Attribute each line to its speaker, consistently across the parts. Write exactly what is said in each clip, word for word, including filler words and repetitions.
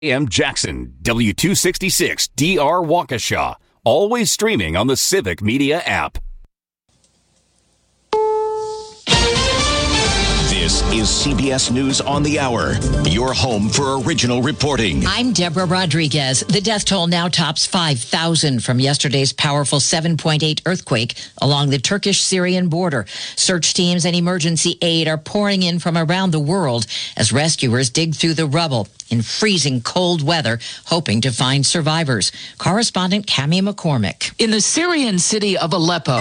Speaker 1: A M Jackson, W two sixty-six D R Waukesha. Always streaming on the Civic Media app.
Speaker 2: This is C B S News on the Hour, your home for original reporting.
Speaker 3: I'm Deborah Rodriguez. The death toll now tops five thousand from yesterday's powerful seven point eight earthquake along the Turkish-Syrian border. Search teams and emergency aid are pouring in from around the world as rescuers dig through the rubble in freezing cold weather, hoping to find survivors. Correspondent Cami McCormick.
Speaker 4: In the Syrian city of Aleppo,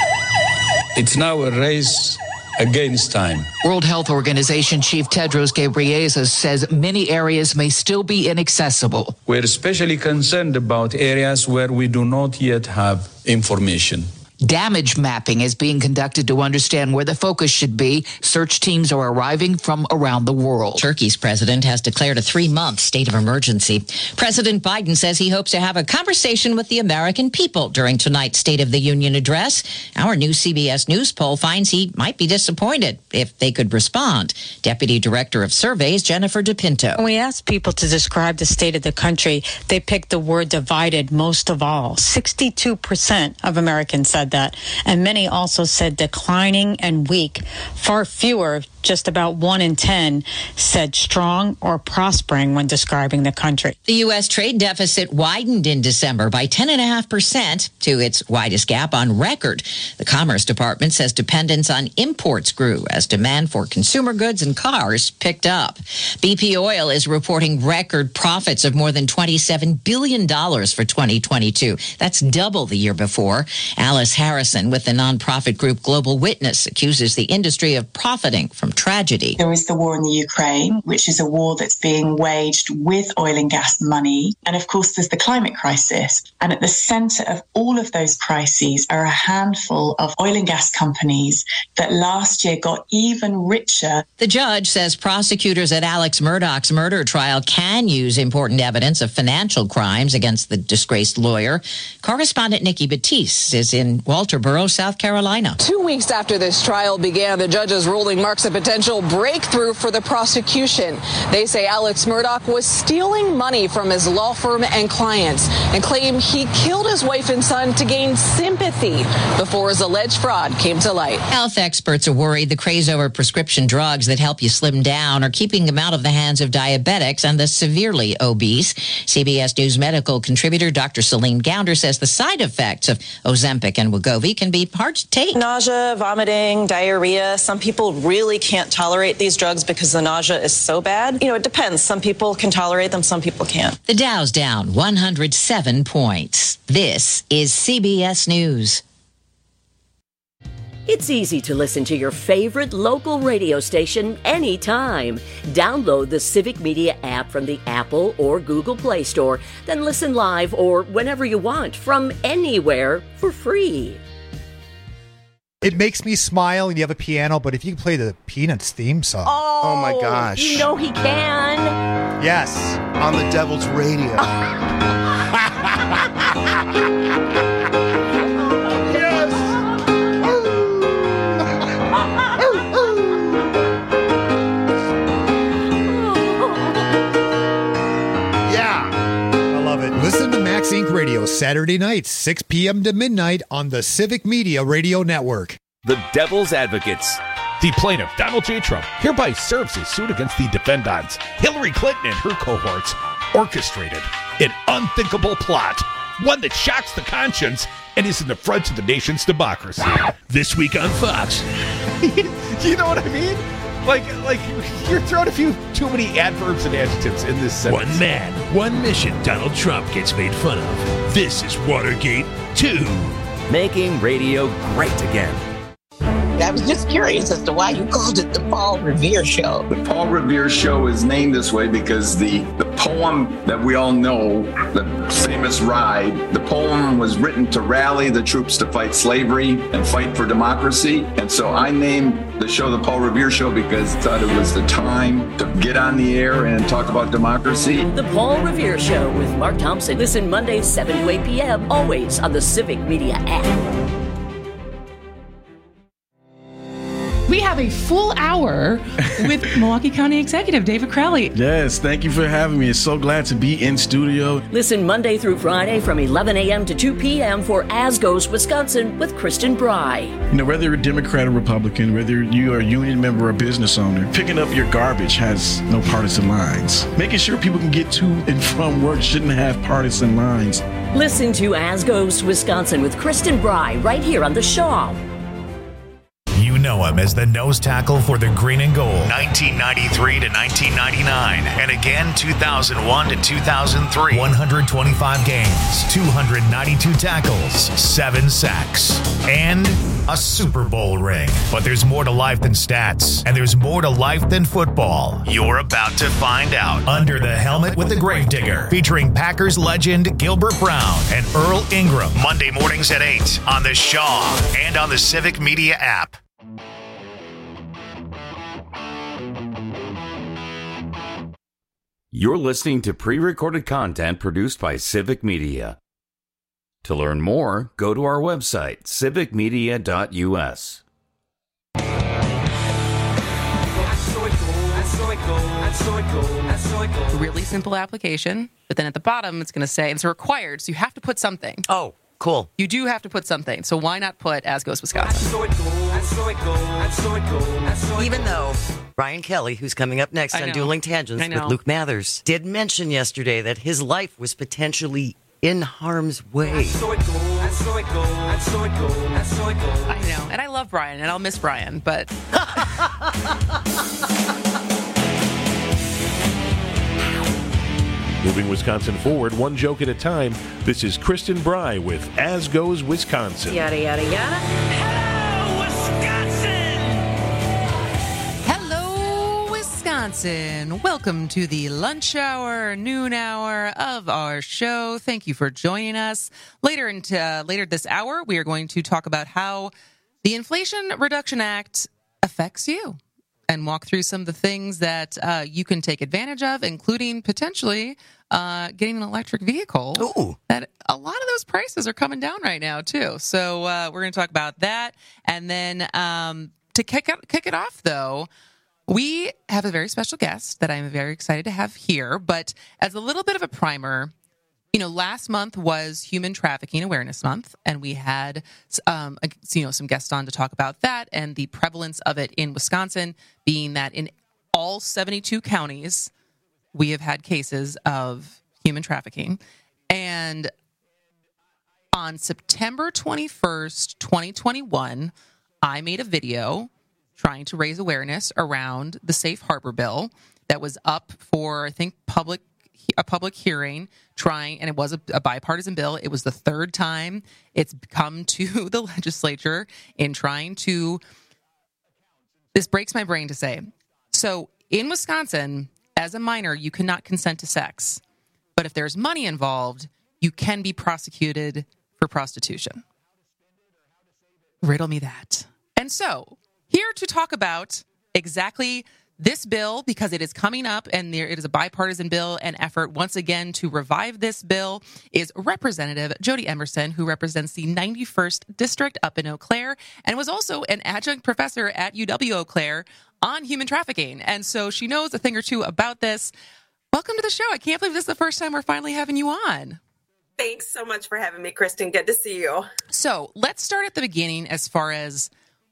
Speaker 5: it's now a race against time.
Speaker 4: World Health Organization Chief Tedros Ghebreyesus says many areas may still be inaccessible.
Speaker 5: We're especially concerned about areas where we do not yet have information.
Speaker 4: Damage mapping is being conducted to understand where the focus should be. Search teams are arriving from around the world.
Speaker 3: Turkey's president has declared a three-month state of emergency. President Biden says he hopes to have a conversation with the American people during tonight's State of the Union address. Our new C B S News poll finds he might be disappointed if they could respond. Deputy Director of Surveys, Jennifer DePinto.
Speaker 6: When we asked people to describe the state of the country, they picked the word divided most of all. sixty-two percent of Americans said that, and many also said declining and weak. Far fewer, just about one in ten, said strong or prospering when describing the country.
Speaker 3: The U S trade deficit widened in December by ten point five percent to its widest gap on record. The Commerce Department says dependence on imports grew as demand for consumer goods and cars picked up. B P Oil is reporting record profits of more than twenty-seven billion dollars for twenty twenty-two. That's double the year before. Alice Harrison with the nonprofit group Global Witness accuses the industry of profiting from tragedy.
Speaker 7: There is the war in the Ukraine, which is a war that's being waged with oil and gas money. And of course, there's the climate crisis. And at the center of all of those crises are a handful of oil and gas companies that last year got even richer.
Speaker 3: The judge says prosecutors at Alex Murdaugh's murder trial can use important evidence of financial crimes against the disgraced lawyer. Correspondent Nikki Batiste is in Walterboro, South Carolina.
Speaker 8: Two weeks after this trial began, the judge's ruling marks a potential breakthrough for the prosecution. They say Alex Murdaugh was stealing money from his law firm and clients and claim he killed his wife and son to gain sympathy before his alleged fraud came to light.
Speaker 3: Health experts are worried the craze over prescription drugs that help you slim down are keeping them out of the hands of diabetics and the severely obese. C B S News medical contributor Doctor Celine Gounder says the side effects of Ozempic and Wegovy can be hard to take.
Speaker 9: Nausea, vomiting, diarrhea. Some people really can't tolerate these drugs because the nausea is so bad. You know, it depends. Some people can tolerate them, some people can't.
Speaker 3: The Dow's down one hundred seven points. This is C B S News.
Speaker 10: It's easy to listen to your favorite local radio station anytime. Download the Civic Media app from the Apple or Google Play Store, then listen live or whenever you want from anywhere for free.
Speaker 11: It makes me smile, and you have a piano, but if you can play the Peanuts theme song.
Speaker 10: Oh,
Speaker 12: oh my gosh.
Speaker 10: You know he can.
Speaker 11: Yes.
Speaker 12: On the Devil's Radio.
Speaker 11: Listen to Max Incorporated. Radio Saturday nights, six p.m. to midnight on the Civic Media Radio Network.
Speaker 1: The Devil's Advocates.
Speaker 13: The plaintiff, Donald J. Trump, hereby serves his suit against the defendants, Hillary Clinton and her cohorts, orchestrated an unthinkable plot, one that shocks the conscience and is an affront to the nation's democracy.
Speaker 14: This week on Fox.
Speaker 13: You know what I mean? Like, like you're throwing a few too many adverbs and adjectives in this sentence.
Speaker 14: One man, one mission. Donald Trump gets made fun of. This is Watergate two.
Speaker 15: Making radio great again.
Speaker 16: I was just curious as to why you called it the Paul Revere Show.
Speaker 17: The Paul Revere Show is named this way because the, the poem that we all know, the famous Ride, the poem was written to rally the troops to fight slavery and fight for democracy. And so I named the show the Paul Revere Show because I thought it was the time to get on the air and talk about democracy.
Speaker 10: The Paul Revere Show with Mark Thompson. Listen Mondays, seven to eight p.m., always on the Civic Media app.
Speaker 18: we have a full hour with Milwaukee County Executive David Crowley.
Speaker 19: Yes, thank you for having me. It's so glad to be in studio.
Speaker 10: Listen Monday through Friday from eleven a.m. to two p.m. for As Goes Wisconsin with Kristen Bry.
Speaker 19: You know, whether you're a Democrat or Republican, whether you are a union member or a business owner, picking up your garbage has no partisan lines. Making sure people can get to and from work shouldn't have partisan lines.
Speaker 10: Listen to As Goes Wisconsin with Kristen Bry right here on The Shaw.
Speaker 20: You know him as the nose tackle for the Green and Gold, nineteen ninety-three to nineteen ninety-nine, and again two thousand one to two thousand three. one hundred twenty-five games, two hundred ninety-two tackles, seven sacks, and a Super Bowl ring. But there's more to life than stats, and there's more to life than football. You're about to find out. Under the Helmet with the Gravedigger, featuring Packers legend Gilbert Brown and Earl Ingram. Monday mornings at eight on The Shaw and on the Civic Media app.
Speaker 1: You're listening to pre-recorded content produced by Civic Media. To learn more, go to our website, civic media dot u s.
Speaker 21: Really simple application, but then at the bottom it's going to say, it's required, so you have to put something.
Speaker 22: Oh, cool.
Speaker 21: You do have to put something, so why not put As Goes Wisconsin?
Speaker 22: Even though Brian Kelly, who's coming up next on Dueling Tangents with Luke Mathers, did mention yesterday that his life was potentially in harm's way.
Speaker 21: I know, and I love Brian, and I'll miss Brian, but...
Speaker 14: Moving Wisconsin forward, one joke at a time. This is Kristen Bry with As Goes Wisconsin.
Speaker 23: Yada, yada, yada. Hello, Wisconsin!
Speaker 21: Hello, Wisconsin. Welcome to the lunch hour, noon hour of our show. Thank you for joining us. Later into uh, later this hour, we are going to talk about how the Inflation Reduction Act affects you, and walk through some of the things that uh, you can take advantage of, including potentially uh, getting an electric vehicle.
Speaker 22: Ooh.
Speaker 21: That a lot of those prices are coming down right now, too. So uh, we're going to talk about that. And then um, to kick it, kick it off, though, we have a very special guest that I'm very excited to have here. But as a little bit of a primer, you know, last month was Human Trafficking Awareness Month, and we had, um, you know, some guests on to talk about that and the prevalence of it in Wisconsin, being that in all seventy-two counties, we have had cases of human trafficking. And on September twenty-first, twenty twenty-one, I made a video trying to raise awareness around the Safe Harbor bill that was up for, I think, public a public hearing, trying, and it was a, a bipartisan bill. It was the third time it's come to the legislature in trying to, this breaks my brain to say. So in Wisconsin, as a minor, you cannot consent to sex. But if there's money involved, you can be prosecuted for prostitution. Riddle me that. And so, here to talk about exactly this bill, because it is coming up and there it is a bipartisan bill and effort once again to revive this bill, is Representative Jody Emerson, who represents the ninety-first District up in Eau Claire and was also an adjunct professor at U W Eau Claire on human trafficking. And so she knows a thing or two about this. Welcome to the show. I can't believe this is the first time we're finally having you on.
Speaker 23: Thanks so much for having me, Kristen. Good to see you.
Speaker 21: So let's start at the beginning as far as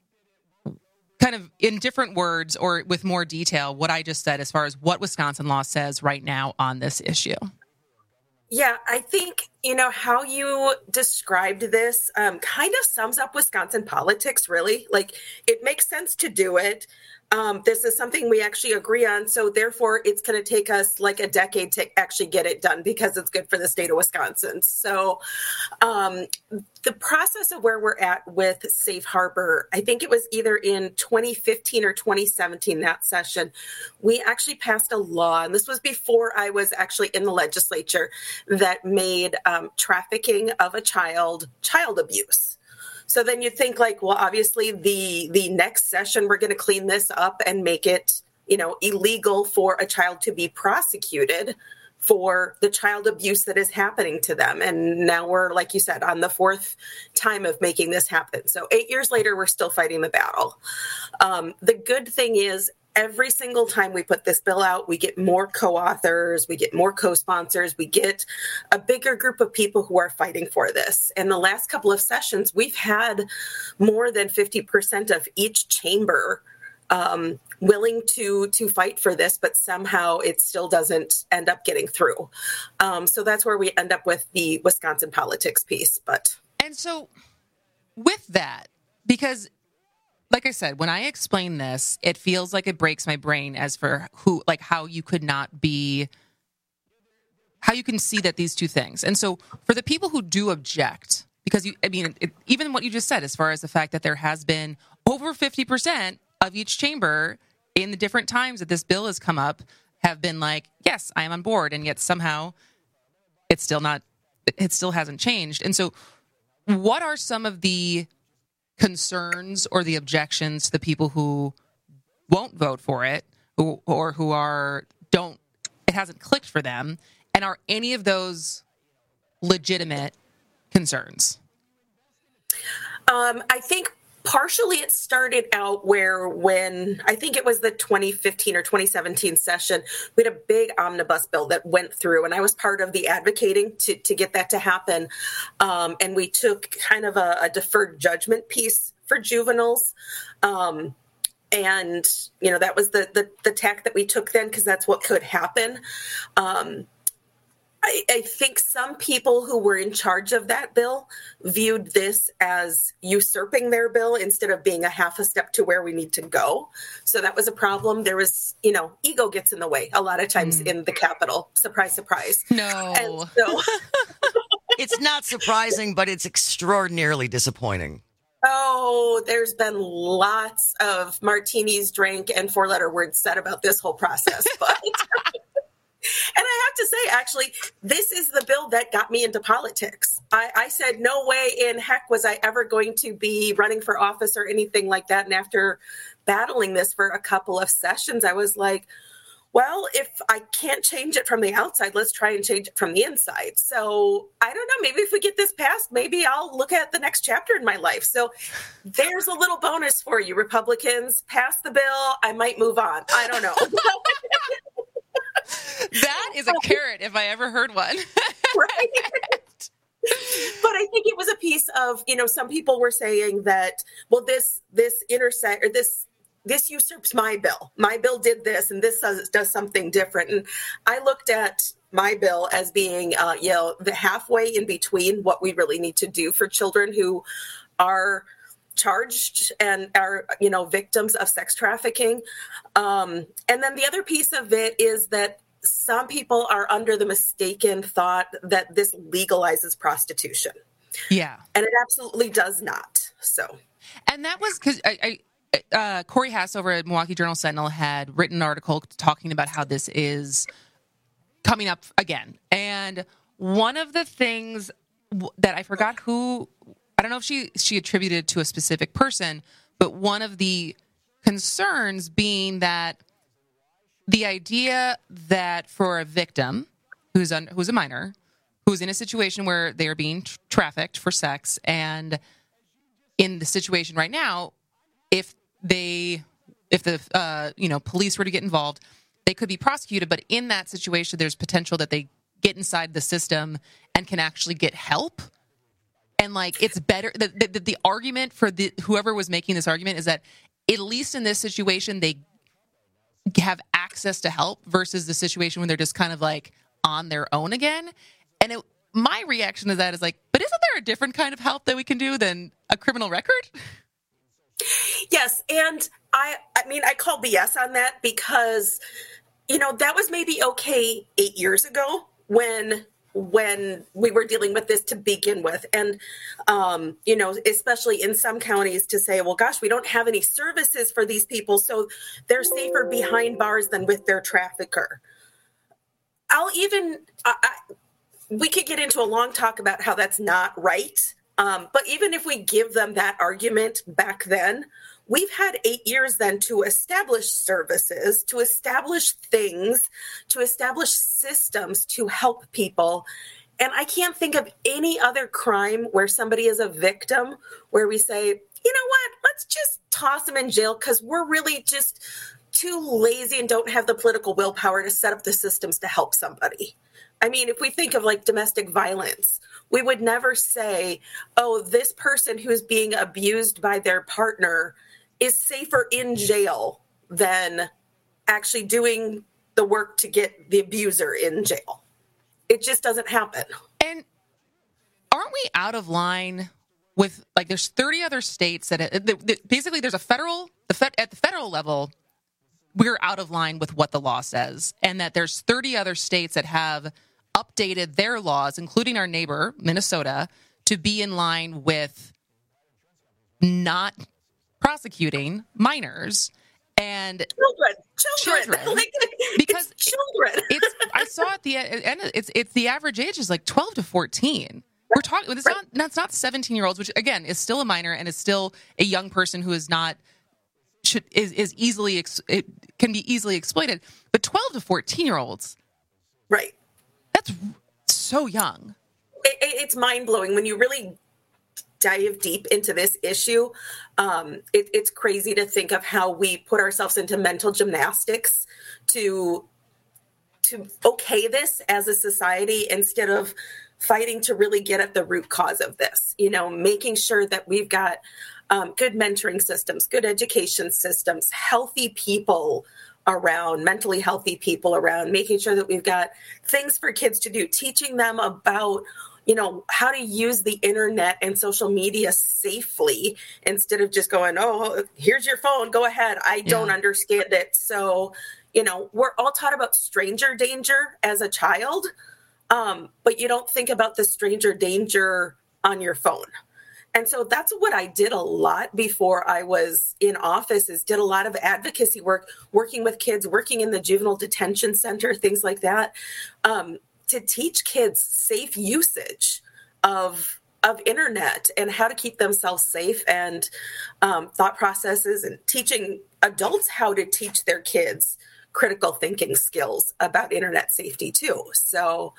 Speaker 21: kind of in different words or with more detail, what I just said as far as what Wisconsin law says right now on this issue.
Speaker 23: Yeah, I think, you know, how you described this um, kind of sums up Wisconsin politics, really. Like, it makes sense to do it. Um, this is something we actually agree on. So therefore, it's going to take us like a decade to actually get it done because it's good for the state of Wisconsin. So um, the process of where we're at with Safe Harbor, I think it was either in twenty fifteen or twenty seventeen, that session, we actually passed a law. And this was before I was actually in the legislature, that made um, trafficking of a child child abuse. So then you think like, well, obviously the the next session, we're going to clean this up and make it, you know, illegal for a child to be prosecuted for the child abuse that is happening to them. And now we're, like you said, on the fourth time of making this happen. So eight years later, we're still fighting the battle. Um, the good thing is, every single time we put this bill out, we get more co-authors, we get more co-sponsors, we get a bigger group of people who are fighting for this. In the last couple of sessions, we've had more than fifty percent of each chamber um, willing to to fight for this, but somehow it still doesn't end up getting through. Um, so that's where we end up with the Wisconsin politics piece. But
Speaker 21: and so with that, because like I said, when I explain this, it feels like it breaks my brain as for who, like how you could not be, how you can see that these two things. And so for the people who do object, because you, I mean, it, even what you just said, as far as the fact that there has been over fifty percent of each chamber in the different times that this bill has come up have been like, yes, I am on board. And yet somehow it's still not, it still hasn't changed. And so what are some of the concerns or the objections to the people who won't vote for it, who, or who are don't it hasn't clicked for them, and are any of those legitimate concerns?
Speaker 23: Um, I think partially it started out where when I think it was the twenty fifteen or twenty seventeen session, we had a big omnibus bill that went through, and I was part of the advocating to, to get that to happen. Um, and we took kind of a, a deferred judgment piece for juveniles. Um, and, you know, that was the, the, the tack that we took then, because that's what could happen. Um, I, I think some people who were in charge of that bill viewed this as usurping their bill instead of being a half a step to where we need to go. So that was a problem. There was, you know, ego gets in the way a lot of times mm. in the Capitol. Surprise, surprise.
Speaker 21: No.
Speaker 23: And so
Speaker 22: it's not surprising, but it's extraordinarily disappointing.
Speaker 23: Oh, there's been lots of martinis drank and four-letter words said about this whole process, but... And I have to say, actually, this is the bill that got me into politics. I, I said, no way in heck was I ever going to be running for office or anything like that. And after battling this for a couple of sessions, I was like, well, if I can't change it from the outside, let's try and change it from the inside. So I don't know, maybe if we get this passed, maybe I'll look at the next chapter in my life. So there's a little bonus for you, Republicans. Pass the bill. I might move on. I don't know.
Speaker 21: That is a carrot if I ever heard one.
Speaker 23: Right. But I think it was a piece of, you know, some people were saying that, well, this this intersect or this this usurps my bill. My bill did this, and this does, does something different. And I looked at my bill as being, uh, you know, the halfway in between what we really need to do for children who are charged and are, you know, victims of sex trafficking. Um, and then the other piece of it is that some people are under the mistaken thought that this legalizes prostitution.
Speaker 21: Yeah.
Speaker 23: And it absolutely does not. So,
Speaker 21: and that was because I, I uh, Corey Hass over at Milwaukee Journal Sentinel had written an article talking about how this is coming up again. And one of the things that I forgot who, I don't know if she, she attributed to a specific person, but one of the concerns being that the idea that for a victim who's un, who's a minor, who's in a situation where they are being tra- trafficked for sex, and in the situation right now, if they, if the uh, you know police were to get involved, they could be prosecuted. But in that situation, there's potential that they get inside the system and can actually get help. And like, it's better. The, the, the argument for the whoever was making this argument is that at least in this situation, they have access to help versus the situation when they're just kind of like on their own again. And it, my reaction to that is like, but isn't there a different kind of help that we can do than a criminal record?
Speaker 23: Yes. And I, I mean, I call B S on that because, you know, that was maybe okay eight years ago when when we were dealing with this to begin with. And, um, you know, especially in some counties to say, well, gosh, we don't have any services for these people, so they're safer behind bars than with their trafficker. I'll even, I, I, we could get into a long talk about how that's not right. Um, but even if we give them that argument back then, we've had eight years then to establish services, to establish things, to establish systems to help people. And I can't think of any other crime where somebody is a victim, where we say, you know what, let's just toss them in jail because we're really just too lazy and don't have the political willpower to set up the systems to help somebody. I mean, if we think of like domestic violence, we would never say, oh, this person who's being abused by their partner is safer in jail than actually doing the work to get the abuser in jail. It just doesn't happen.
Speaker 21: And aren't we out of line with, like, there's thirty other states that basically there's a federal, the fed, at the federal level, we're out of line with what the law says, and that there's thirty other states that have updated their laws, including our neighbor, Minnesota, to be in line with not prosecuting minors and
Speaker 23: children, children,
Speaker 21: children.
Speaker 23: Like,
Speaker 21: because
Speaker 23: it's children.
Speaker 21: It's I saw at the end. It's it's the average age is like twelve to fourteen. We're talking. It's not. That's not seventeen year olds, which again is still a minor and is still a young person who is not should is is easily it can be easily exploited. But twelve to fourteen year olds,
Speaker 23: right?
Speaker 21: That's so young.
Speaker 23: It, it, it's mind blowing when you really dive deep into this issue. Um, it, it's crazy to think of how we put ourselves into mental gymnastics to to okay this as a society instead of fighting to really get at the root cause of this. You know, making sure that we've got um, good mentoring systems, good education systems, healthy people around, mentally healthy people around, making sure that we've got things for kids to do, teaching them about, you know, how to use the internet and social media safely instead of just going, oh, here's your phone, go ahead. I don't yeah. understand it. So, you know, we're all taught about stranger danger as a child, um, but you don't think about the stranger danger on your phone. And so that's what I did a lot before I was in office, is did a lot of advocacy work, working with kids, working in the juvenile detention center, things like that, um, to teach kids safe usage of of internet and how to keep themselves safe, and um, thought processes, and teaching adults how to teach their kids critical thinking skills about internet safety too. So,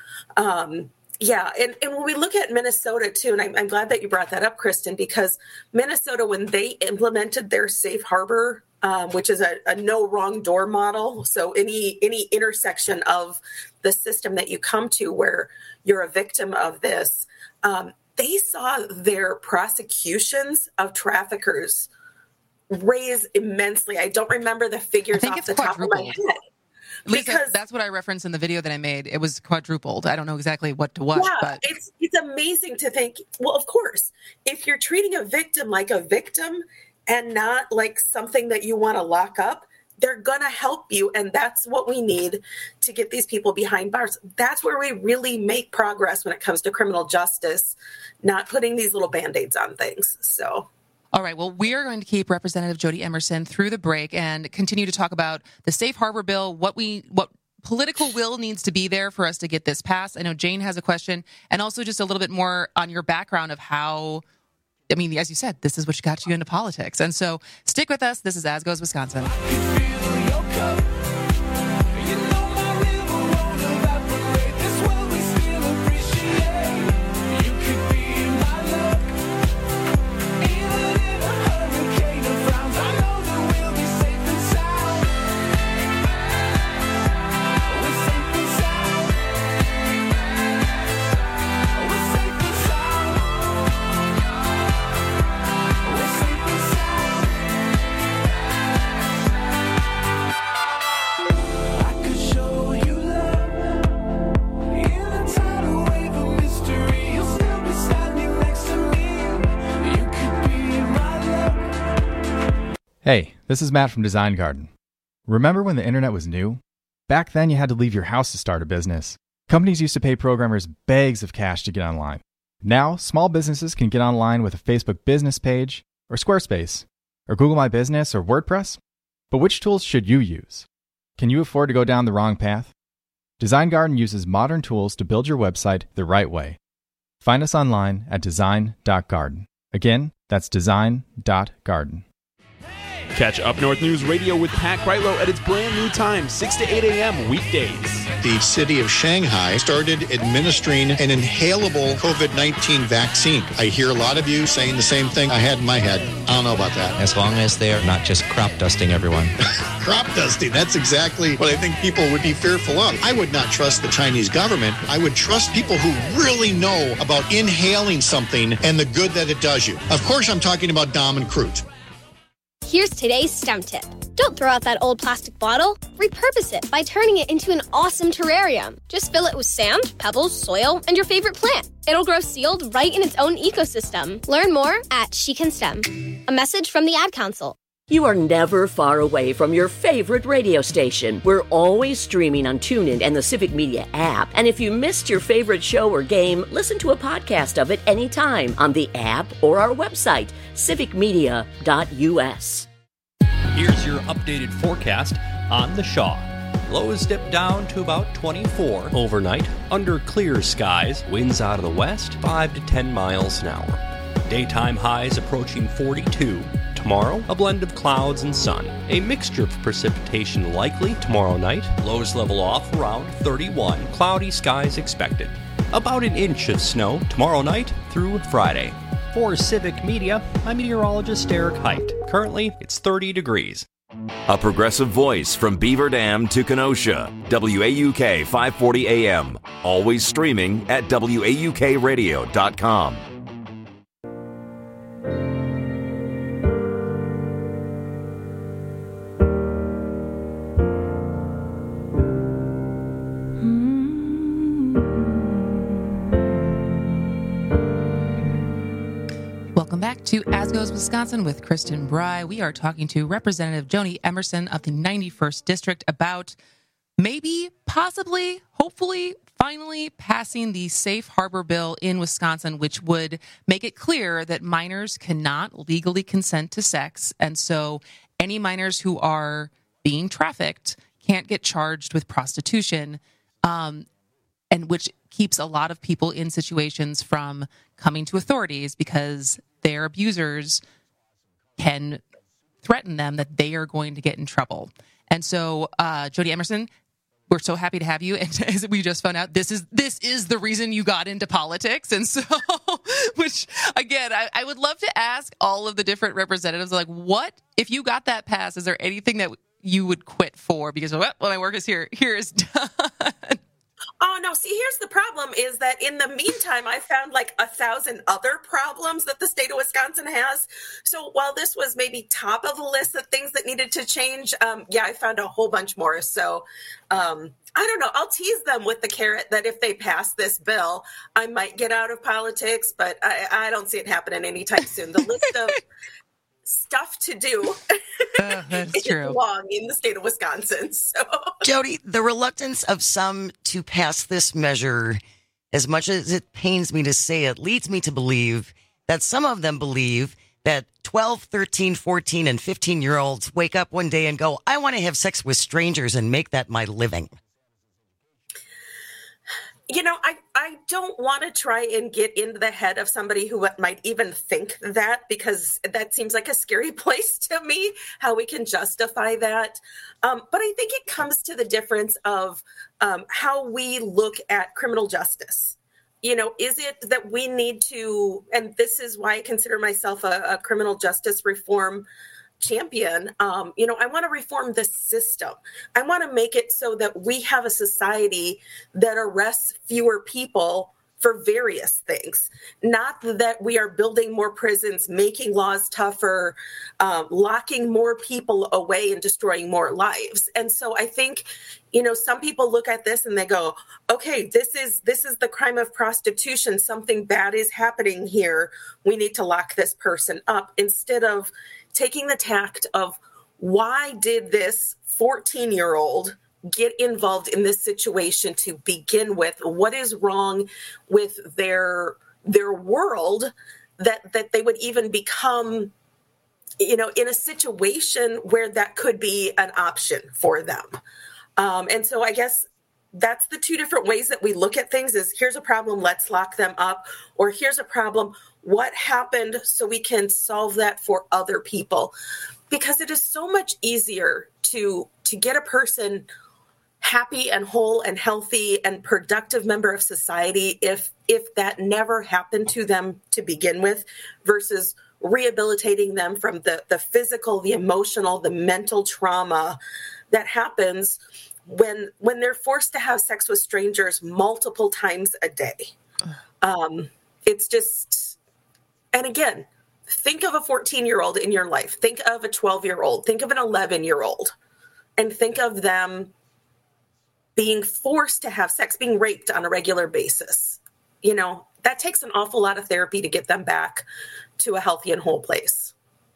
Speaker 23: um, yeah. And, and when we look at Minnesota too, and I'm, I'm glad that you brought that up, Kristen, because Minnesota, when they implemented their safe harbor, um, which is a, a no wrong door model. So any, any intersection of the system that you come to where you're a victim of this, um, they saw their prosecutions of traffickers raise immensely. I don't remember the figures off the top of my head.
Speaker 21: Because that's what I referenced in the video that I made. It was quadrupled. I don't know exactly what to what,
Speaker 23: yeah,
Speaker 21: but
Speaker 23: it's it's amazing to think, well, of course, if you're treating a victim like a victim and not like something that you want to lock up, they're going to help you. And that's what we need to get these people behind bars. That's where we really make progress when it comes to criminal justice, not putting these little Band-Aids on things. So.
Speaker 21: All right. Well, we are going to keep Representative Jody Emerson through the break and continue to talk about the Safe Harbor bill, what we, what political will needs to be there for us to get this passed. I know Jane has a question, and also just a little bit more on your background of how, I mean, as you said, this is what got you into politics. And so stick with us. This is As Goes Wisconsin.
Speaker 2: Hey, this is Matt from Design Garden. Remember when the internet was new? Back then you had to leave your house to start a business. Companies used to pay programmers bags of cash to get online. Now, small businesses can get online with a Facebook business page, or Squarespace, or Google My Business, or WordPress. But which tools should you use? Can you afford to go down the wrong path? Design Garden uses modern tools to build your website the right way. Find us online at design dot garden. Again, that's design dot garden.
Speaker 4: Catch Up North News Radio with Pat Greitlow at its brand new time, six to eight a.m. weekdays.
Speaker 5: The city of Shanghai started administering an inhalable COVID nineteen vaccine. I hear a lot of you saying the same thing I had in my head. I don't know about that.
Speaker 6: As long as they're not just crop dusting everyone.
Speaker 5: Crop dusting, that's exactly what I think people would be fearful of. I would not trust the Chinese government. I would trust people who really know about inhaling something and the good that it does you. Of course, I'm talking about Dom and Crute.
Speaker 24: Here's today's STEM tip. Don't throw out that old plastic bottle. Repurpose it by turning it into an awesome terrarium. Just fill it with sand, pebbles, soil, and your favorite plant. It'll grow sealed right in its own ecosystem. Learn more at She Can STEM. A message from the Ad Council.
Speaker 10: You are never far away from your favorite radio station. We're always streaming on TuneIn and the Civic Media app. And if you missed your favorite show or game, listen to a podcast of it anytime on the app or our website, civic media dot u s.
Speaker 25: Here's your updated forecast on the Shaw. Lows dip down to about twenty-four overnight. Under clear skies, winds out of the west, five to ten miles an hour. Daytime highs approaching forty-two. Tomorrow, a blend of clouds and sun. A mixture of precipitation likely tomorrow night. Lows level off around thirty-one. Cloudy skies expected. About an inch of snow tomorrow night through Friday. For Civic Media, I'm meteorologist Eric Height. Currently, it's thirty degrees.
Speaker 1: A progressive voice from Beaver Dam to Kenosha. W A U K five forty A M. Always streaming at W A U K radio dot com.
Speaker 21: Welcome back to As Goes Wisconsin with Kristen Bry. We are talking to Representative Joni Emerson of the ninety-first District about maybe, possibly, hopefully, finally passing the Safe Harbor Bill in Wisconsin, which would make it clear that minors cannot legally consent to sex. And so any minors who are being trafficked can't get charged with prostitution, um, and which keeps a lot of people in situations from coming to authorities because their abusers can threaten them that they are going to get in trouble. And so, uh, Joni Emerson, we're so happy to have you. And as we just found out, this is this is the reason you got into politics. And so, which, again, I, I would love to ask all of the different representatives, like, what, if you got that passed, is there anything that you would quit for? Because, well, well my work is here. Here is done.
Speaker 23: Oh, no. See, here's the problem is that in the meantime, I found like a thousand other problems that the state of Wisconsin has. So while this was maybe top of the list of things that needed to change, um, yeah, I found a whole bunch more. So um, I don't know. I'll tease them with the carrot that if they pass this bill, I might get out of politics, but I, I don't see it happening anytime soon. The list of stuff to do
Speaker 22: uh, that's
Speaker 23: is
Speaker 22: true.
Speaker 23: long in the state of Wisconsin. So,
Speaker 22: Jody, the reluctance of some to pass this measure, as much as it pains me to say it, leads me to believe that some of them believe that twelve, thirteen, fourteen, and fifteen-year-olds wake up one day and go, I want to have sex with strangers and make that my living.
Speaker 23: You know, I, I don't want to try and get into the head of somebody who might even think that, because that seems like a scary place to me, how we can justify that. Um, but I think it comes to the difference of um, how we look at criminal justice. You know, is it that we need to, and this is why I consider myself a, a criminal justice reform champion. Um, you know, I want to reform the system. I want to make it so that we have a society that arrests fewer people for various things, not that we are building more prisons, making laws tougher, um, locking more people away and destroying more lives. And so I think, you know, some people look at this and they go, okay, this is this is the crime of prostitution. Something bad is happening here. We need to lock this person up, instead of taking the tact of, why did this fourteen-year-old get involved in this situation to begin with? What is wrong with their their world that that they would even become, you know, in a situation where that could be an option for them? Um, and so I guess that's the two different ways that we look at things: is here's a problem, let's lock them up, or here's a problem, what happened so we can solve that for other people. because it is so much easier to to get a person happy and whole and healthy and productive member of society if if that never happened to them to begin with, versus rehabilitating them from the, the physical, the emotional, the mental trauma that happens when when they're forced to have sex with strangers multiple times a day. Um, it's just, and again, think of a fourteen-year-old in your life. Think of a twelve-year-old. Think of an eleven-year-old. And think of them being forced to have sex, being raped on a regular basis. You know, that takes an awful lot of therapy to get them back to a healthy and whole place.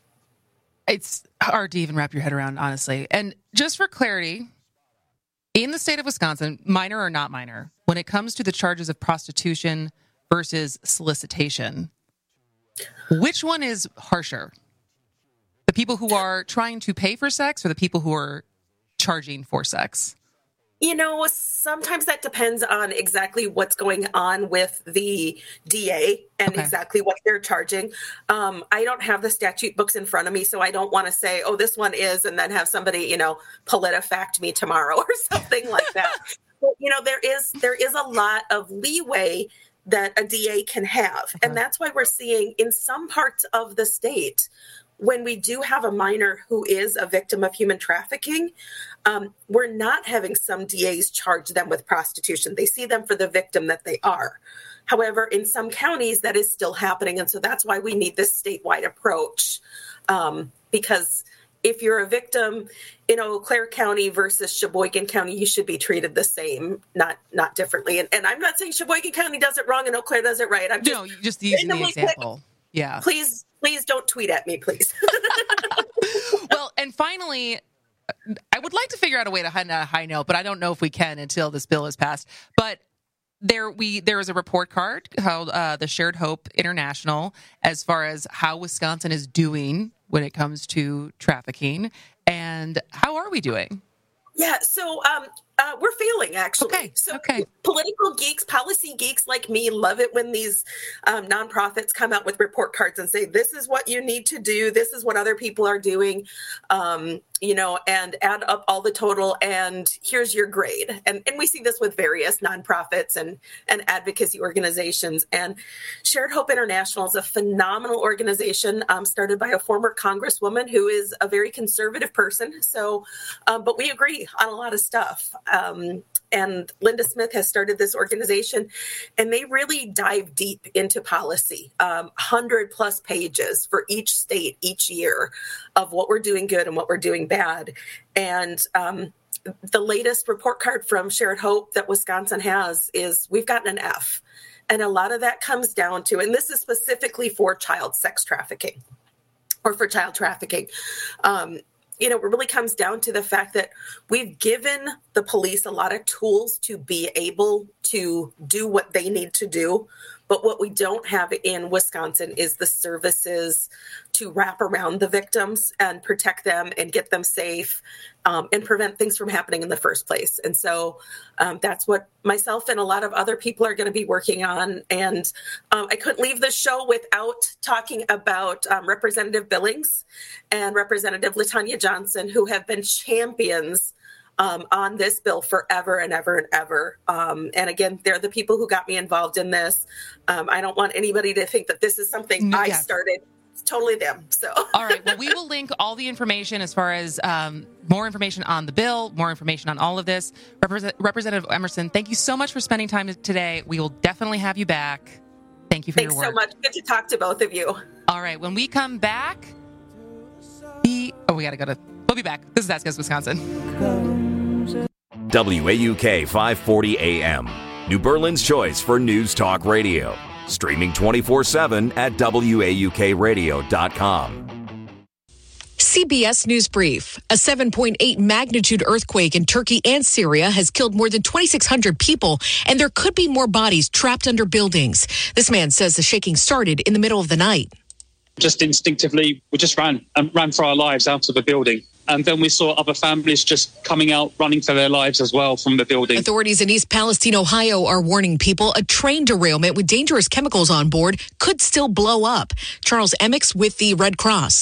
Speaker 21: It's hard to even wrap your head around, honestly. And just for clarity, in the state of Wisconsin, minor or not minor, when it comes to the charges of prostitution versus solicitation, which one is harsher? The people who are trying to pay for sex or the people who are charging for sex?
Speaker 23: You know, sometimes that depends on exactly what's going on with the D A and okay. exactly what they're charging. Um, I don't have the statute books in front of me, so I don't want to say, oh, this one is, and then have somebody, you know, PolitiFact me tomorrow or something like that. But, you know, there is there is a lot of leeway that a D A can have. Okay. And that's why we're seeing in some parts of the state, when we do have a minor who is a victim of human trafficking, um, we're not having some D As charge them with prostitution. They see them for the victim that they are. However, in some counties, that is still happening. And so that's why we need this statewide approach. Um, because if you're a victim in Eau Claire County versus Sheboygan County, you should be treated the same, not not differently. And, and I'm not saying Sheboygan County does it wrong and Eau Claire does it right. I'm just,
Speaker 21: no, just using the example. Quick. Yeah.
Speaker 23: Please, please don't tweet at me, please.
Speaker 21: Well, and finally, I would like to figure out a way to hide a high note, but I don't know if we can until this bill is passed. But there we there is a report card called uh, the Shared Hope International as far as how Wisconsin is doing when it comes to trafficking. And how are we doing?
Speaker 23: Yeah, so um, uh, we're failing, actually.
Speaker 21: Okay.
Speaker 23: So
Speaker 21: okay.
Speaker 23: Political geeks, policy geeks like me love it when these um, nonprofits come out with report cards and say, this is what you need to do. This is what other people are doing, um, you know, and add up all the total. And here's your grade. And and we see this with various nonprofits and, and advocacy organizations. And Shared Hope International is a phenomenal organization um, started by a former congresswoman who is a very conservative person. So, um, but we agree on a lot of stuff. Um, and Linda Smith has started this organization, and they really dive deep into policy, um, one hundred plus pages for each state each year of what we're doing good and what we're doing bad. And um, the latest report card from Shared Hope that Wisconsin has is we've gotten an F. And a lot of that comes down to, and this is specifically for child sex trafficking or for child trafficking, um, you know, it really comes down to the fact that we've given the police a lot of tools to be able to do what they need to do. But what we don't have in Wisconsin is the services to wrap around the victims and protect them and get them safe um, and prevent things from happening in the first place. And so um, that's what myself and a lot of other people are going to be working on. And um, I couldn't leave this show without talking about um, Representative Billings and Representative LaTanya Johnson, who have been champions Um, on this bill forever and ever and ever. Um, and again, they're the people who got me involved in this. Um, I don't want anybody to think that this is something I
Speaker 21: yeah.
Speaker 23: started. It's totally them. So,
Speaker 21: all right. Well, we will link all the information as far as um, more information on the bill, more information on all of this. Repres- Representative Emerson, thank you so much for spending time today. We will definitely have you back. Thank you for
Speaker 23: Thanks
Speaker 21: your work.
Speaker 23: so much. Good to talk to both of you.
Speaker 21: All right. When we come back, be, oh, we got to go to, we'll be back. This is Ask Us Wisconsin.
Speaker 1: W A U K five forty A M, New Berlin's choice for news talk radio. Streaming twenty-four seven at W A U K radio dot com.
Speaker 3: C B S News Brief. A seven point eight magnitude earthquake in Turkey and Syria has killed more than twenty-six hundred people, and there could be more bodies trapped under buildings. This man says the shaking started in the middle of the night.
Speaker 7: Just instinctively, we just ran and ran for our lives out of the building. And then we saw other families just coming out, running for their lives as well from the building.
Speaker 3: Authorities in East Palestine, Ohio are warning people a train derailment with dangerous chemicals on board could still blow up. Charles Emmix with the Red Cross.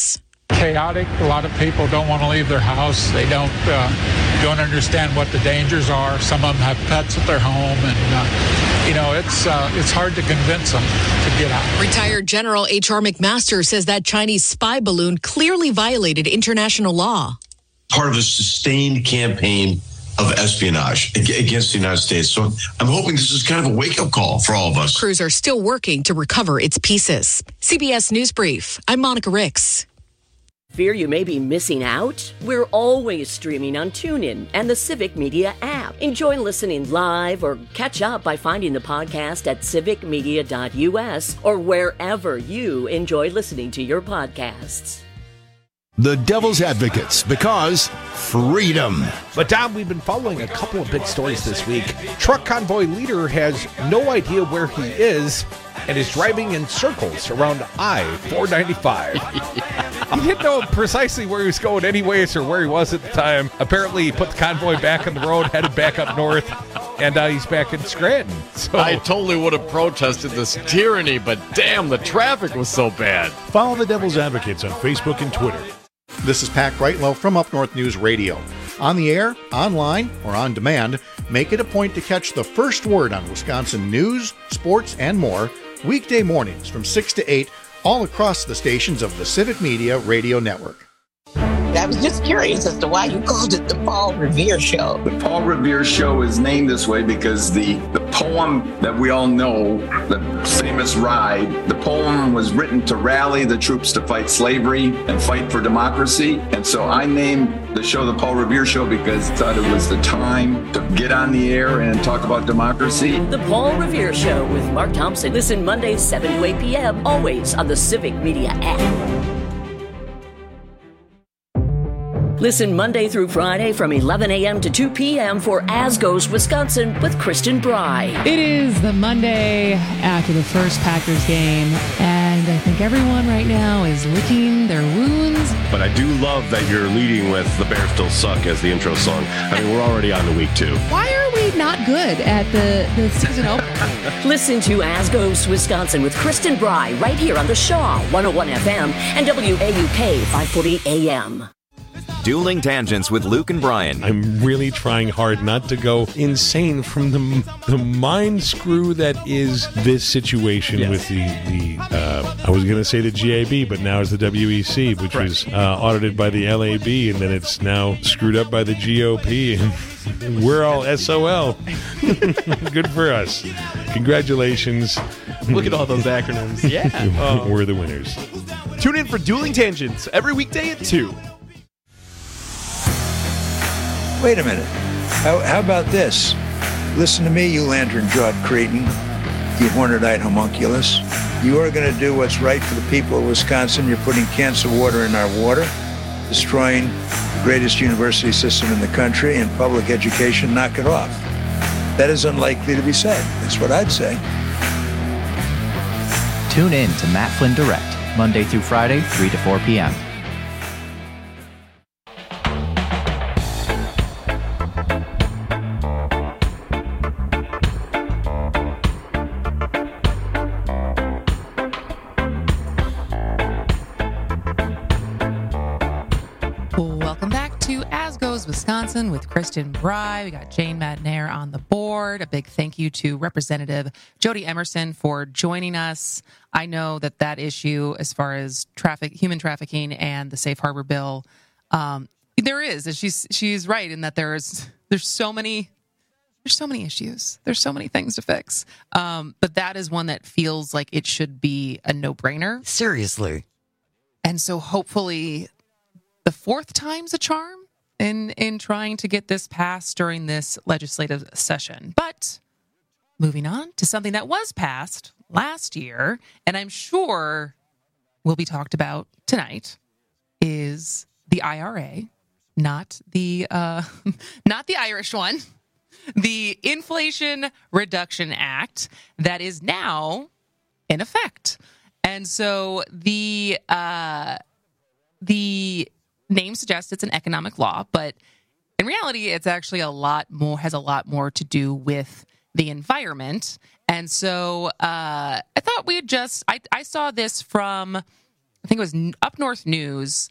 Speaker 8: chaotic. A lot of people don't want to leave their house. They don't uh, don't understand what the dangers are. Some of them have pets at their home, and uh, you know it's uh, it's hard to convince them to get out.
Speaker 3: Retired General H R McMaster says that Chinese spy balloon clearly violated international law.
Speaker 9: Part of a sustained campaign of espionage against the United States. So I'm hoping this is kind of a wake-up call for all of us.
Speaker 3: Crews are still working to recover its pieces. C B S News Brief. I'm Monica Ricks.
Speaker 10: Fear you may be missing out? We're always streaming on TuneIn and the Civic Media app. Enjoy listening live or catch up by finding the podcast at civic media dot u s or wherever you enjoy listening to your podcasts.
Speaker 11: The Devil's Advocates, because freedom.
Speaker 12: But Dom, we've been following a couple of big stories this week. Truck convoy leader has no idea where he is and is driving in circles around I four ninety-five. Yeah. He didn't know precisely where he was going anyways or where he was at the time. Apparently he put the convoy back on the road, headed back up north, and uh, he's back in Scranton. So
Speaker 13: I totally would have protested this tyranny, but damn, the traffic was so bad.
Speaker 14: Follow the Devil's Advocates on Facebook and Twitter.
Speaker 26: This is Pat Greitlow from Up North News Radio. On the air, online, or on demand, make it a point to catch the first word on Wisconsin news, sports, and more weekday mornings from six to eight all across the stations of the Civic Media Radio Network.
Speaker 16: I was just curious as to why you called it the Paul Revere Show.
Speaker 17: The Paul Revere Show is named this way because the, the poem that we all know, the famous Ride, the poem was written to rally the troops to fight slavery and fight for democracy. And so I named the show the Paul Revere Show because I thought it was the time to get on the air and talk about democracy.
Speaker 10: The Paul Revere Show with Mark Thompson. Listen Mondays seven to eight p.m. always on the Civic Media app. Listen Monday through Friday from eleven a.m. to two p.m. for As Goes Wisconsin with Kristen Bry.
Speaker 18: It is the Monday after the first Packers game, and I think everyone right now is licking their wounds.
Speaker 27: But I do love that you're leading with The Bears Still Suck as the intro song. I mean, we're already on to week two.
Speaker 18: Why are we not good at the, the season opener?
Speaker 10: Listen to As Goes Wisconsin with Kristen Bry right here on the Shaw one oh one F M and W A U K five forty A M.
Speaker 1: Dueling Tangents with Luke and Brian.
Speaker 14: I'm really trying hard not to go insane from the the mind screw that is this situation yes. with the, the uh, I was going to say the G A B, but now it's the W E C, which right. was uh, audited by the L A B, and then it's now screwed up by the G O P, and we're all S O L. Good for us. Congratulations.
Speaker 4: Look at all those acronyms. Yeah.
Speaker 14: Oh. We're the winners.
Speaker 4: Tune in for Dueling Tangents every weekday at two.
Speaker 28: Wait a minute. How, how about this? Listen to me, you lantern-jawed cretin, you horned-eyed homunculus. You are going to do what's right for the people of Wisconsin. You're putting cancer water in our water, destroying the greatest university system in the country and public education. Knock it off. That is unlikely to be said. That's what I'd say.
Speaker 29: Tune in to Matt Flynn Direct, Monday through Friday, three to four p.m.
Speaker 21: Wisconsin with Kristen Bry. We got Jane Madnair on the board. A big thank you to Representative Jody Emerson for joining us. I know that that issue, as far as traffic, human trafficking, and the Safe Harbor bill, um, there is. And she's she's right in that there's there's so many there's so many issues. There's so many things to fix. Um, but that is one that feels like it should be a no-brainer.
Speaker 22: Seriously.
Speaker 21: And so hopefully the fourth time's a charm in in trying to get this passed during this legislative session. But moving on to something that was passed last year, and I'm sure will be talked about tonight, is the I R A, not the uh, not the Irish one, the Inflation Reduction Act that is now in effect. And so the uh, the name suggests it's an economic law, but in reality, it's actually a lot more, has a lot more to do with the environment. And so uh, I thought we'd just, I, I saw this from, I think it was Up North News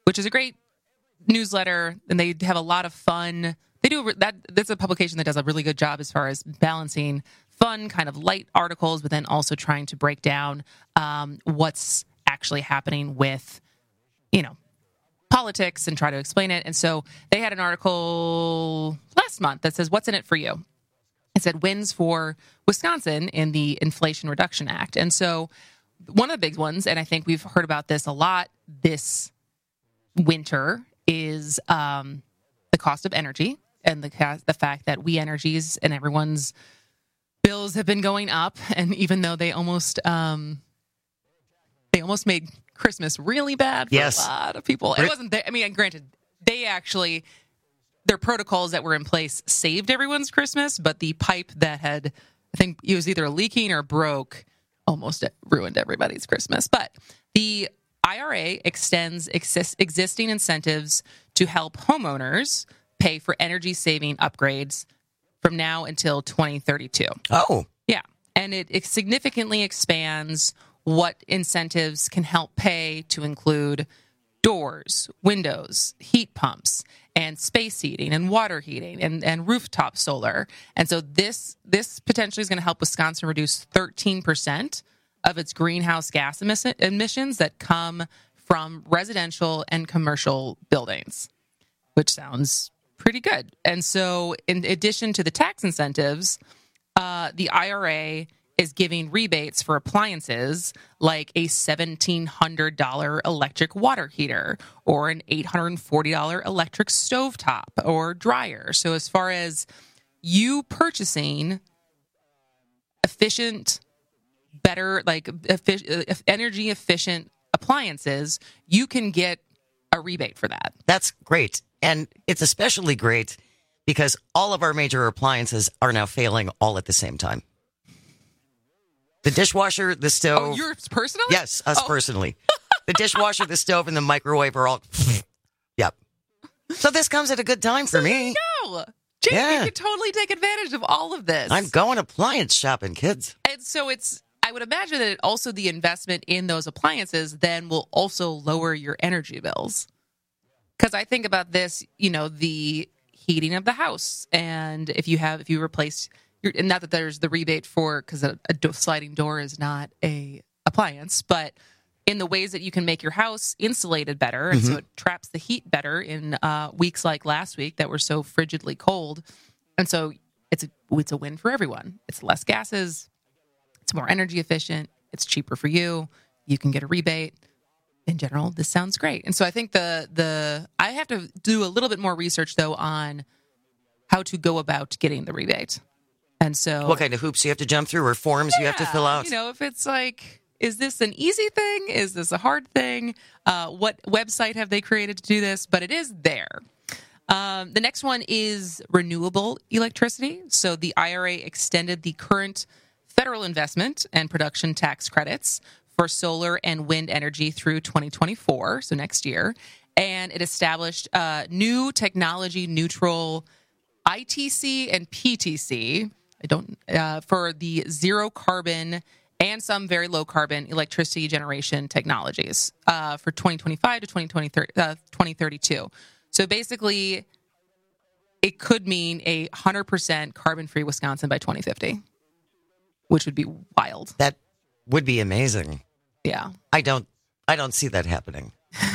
Speaker 21: which is a great newsletter, and they have a lot of fun. They do that. That's a publication that does a really good job as far as balancing fun, kind of light articles, but then also trying to break down um, what's actually happening with, you know, politics and try to explain it. And so they had an article last month that says, "What's in it for you?" It said wins for Wisconsin in the Inflation Reduction Act. And so one of the big ones, and I think we've heard about this a lot this winter, is um, the cost of energy and the the fact that We Energies and everyone's bills have been going up. And even though they almost um, they almost made Christmas really bad for
Speaker 22: yes.
Speaker 21: a lot of people. It wasn't there. I mean, granted, they actually, their protocols that were in place saved everyone's Christmas, but the pipe that had, I think it was either leaking or broke, almost ruined everybody's Christmas. But the I R A extends exist, existing incentives to help homeowners pay for energy-saving upgrades from now until twenty thirty-two.
Speaker 22: Oh.
Speaker 21: Yeah. And it, it significantly expands what incentives can help pay to include doors, windows, heat pumps, and space heating and water heating and, and rooftop solar. And so this this potentially is going to help Wisconsin reduce thirteen percent of its greenhouse gas emissi- emissions that come from residential and commercial buildings, which sounds pretty good. And so in addition to the tax incentives, uh, the I R A is giving rebates for appliances like a seventeen hundred dollars electric water heater or an eight hundred forty dollars electric stovetop or dryer. So as far as you purchasing efficient, better, like effic- energy efficient appliances, you can get a rebate for that.
Speaker 22: That's great. And it's especially great because all of our major appliances are now failing all at the same time. The dishwasher, the stove.
Speaker 21: Oh, yours personally?
Speaker 22: Yes, us
Speaker 21: oh.
Speaker 22: personally. The dishwasher, the stove, and the microwave are all. Yep. So this comes at a good time for
Speaker 21: so
Speaker 22: me.
Speaker 21: No, Jake,
Speaker 22: yeah.
Speaker 21: you could totally take advantage of all of this.
Speaker 22: I'm going appliance shopping, kids.
Speaker 21: And so it's. I would imagine that also the investment in those appliances then will also lower your energy bills. Because I think about this, you know, the heating of the house, and if you have, if you replace. You're, and not that there's the rebate for, because a, a do- sliding door is not a appliance, but in the ways that you can make your house insulated better, and mm-hmm. so it traps the heat better in uh, weeks like last week that were so frigidly cold, and so it's a, it's a win for everyone. It's less gases, it's more energy efficient, it's cheaper for you, you can get a rebate. In general, this sounds great, and so I think the the I have to do a little bit more research though on how to go about getting the rebate. And so,
Speaker 22: what kind of hoops you have to jump through or forms
Speaker 21: yeah,
Speaker 22: you have to fill out?
Speaker 21: You know, if it's like, is this an easy thing? Is this a hard thing? Uh, what website have they created to do this? But it is there. Um, the next one is renewable electricity. So the I R A extended the current federal investment and production tax credits for solar and wind energy through twenty twenty-four, so next year. And it established uh, new technology neutral I T C and P T C. I don't uh, for the zero carbon and some very low carbon electricity generation technologies uh, for twenty twenty-five to twenty thirty-two. So basically, it could mean a one hundred percent carbon free Wisconsin by twenty fifty, which would be wild.
Speaker 22: That would be amazing.
Speaker 21: Yeah,
Speaker 22: I don't. I don't see that happening.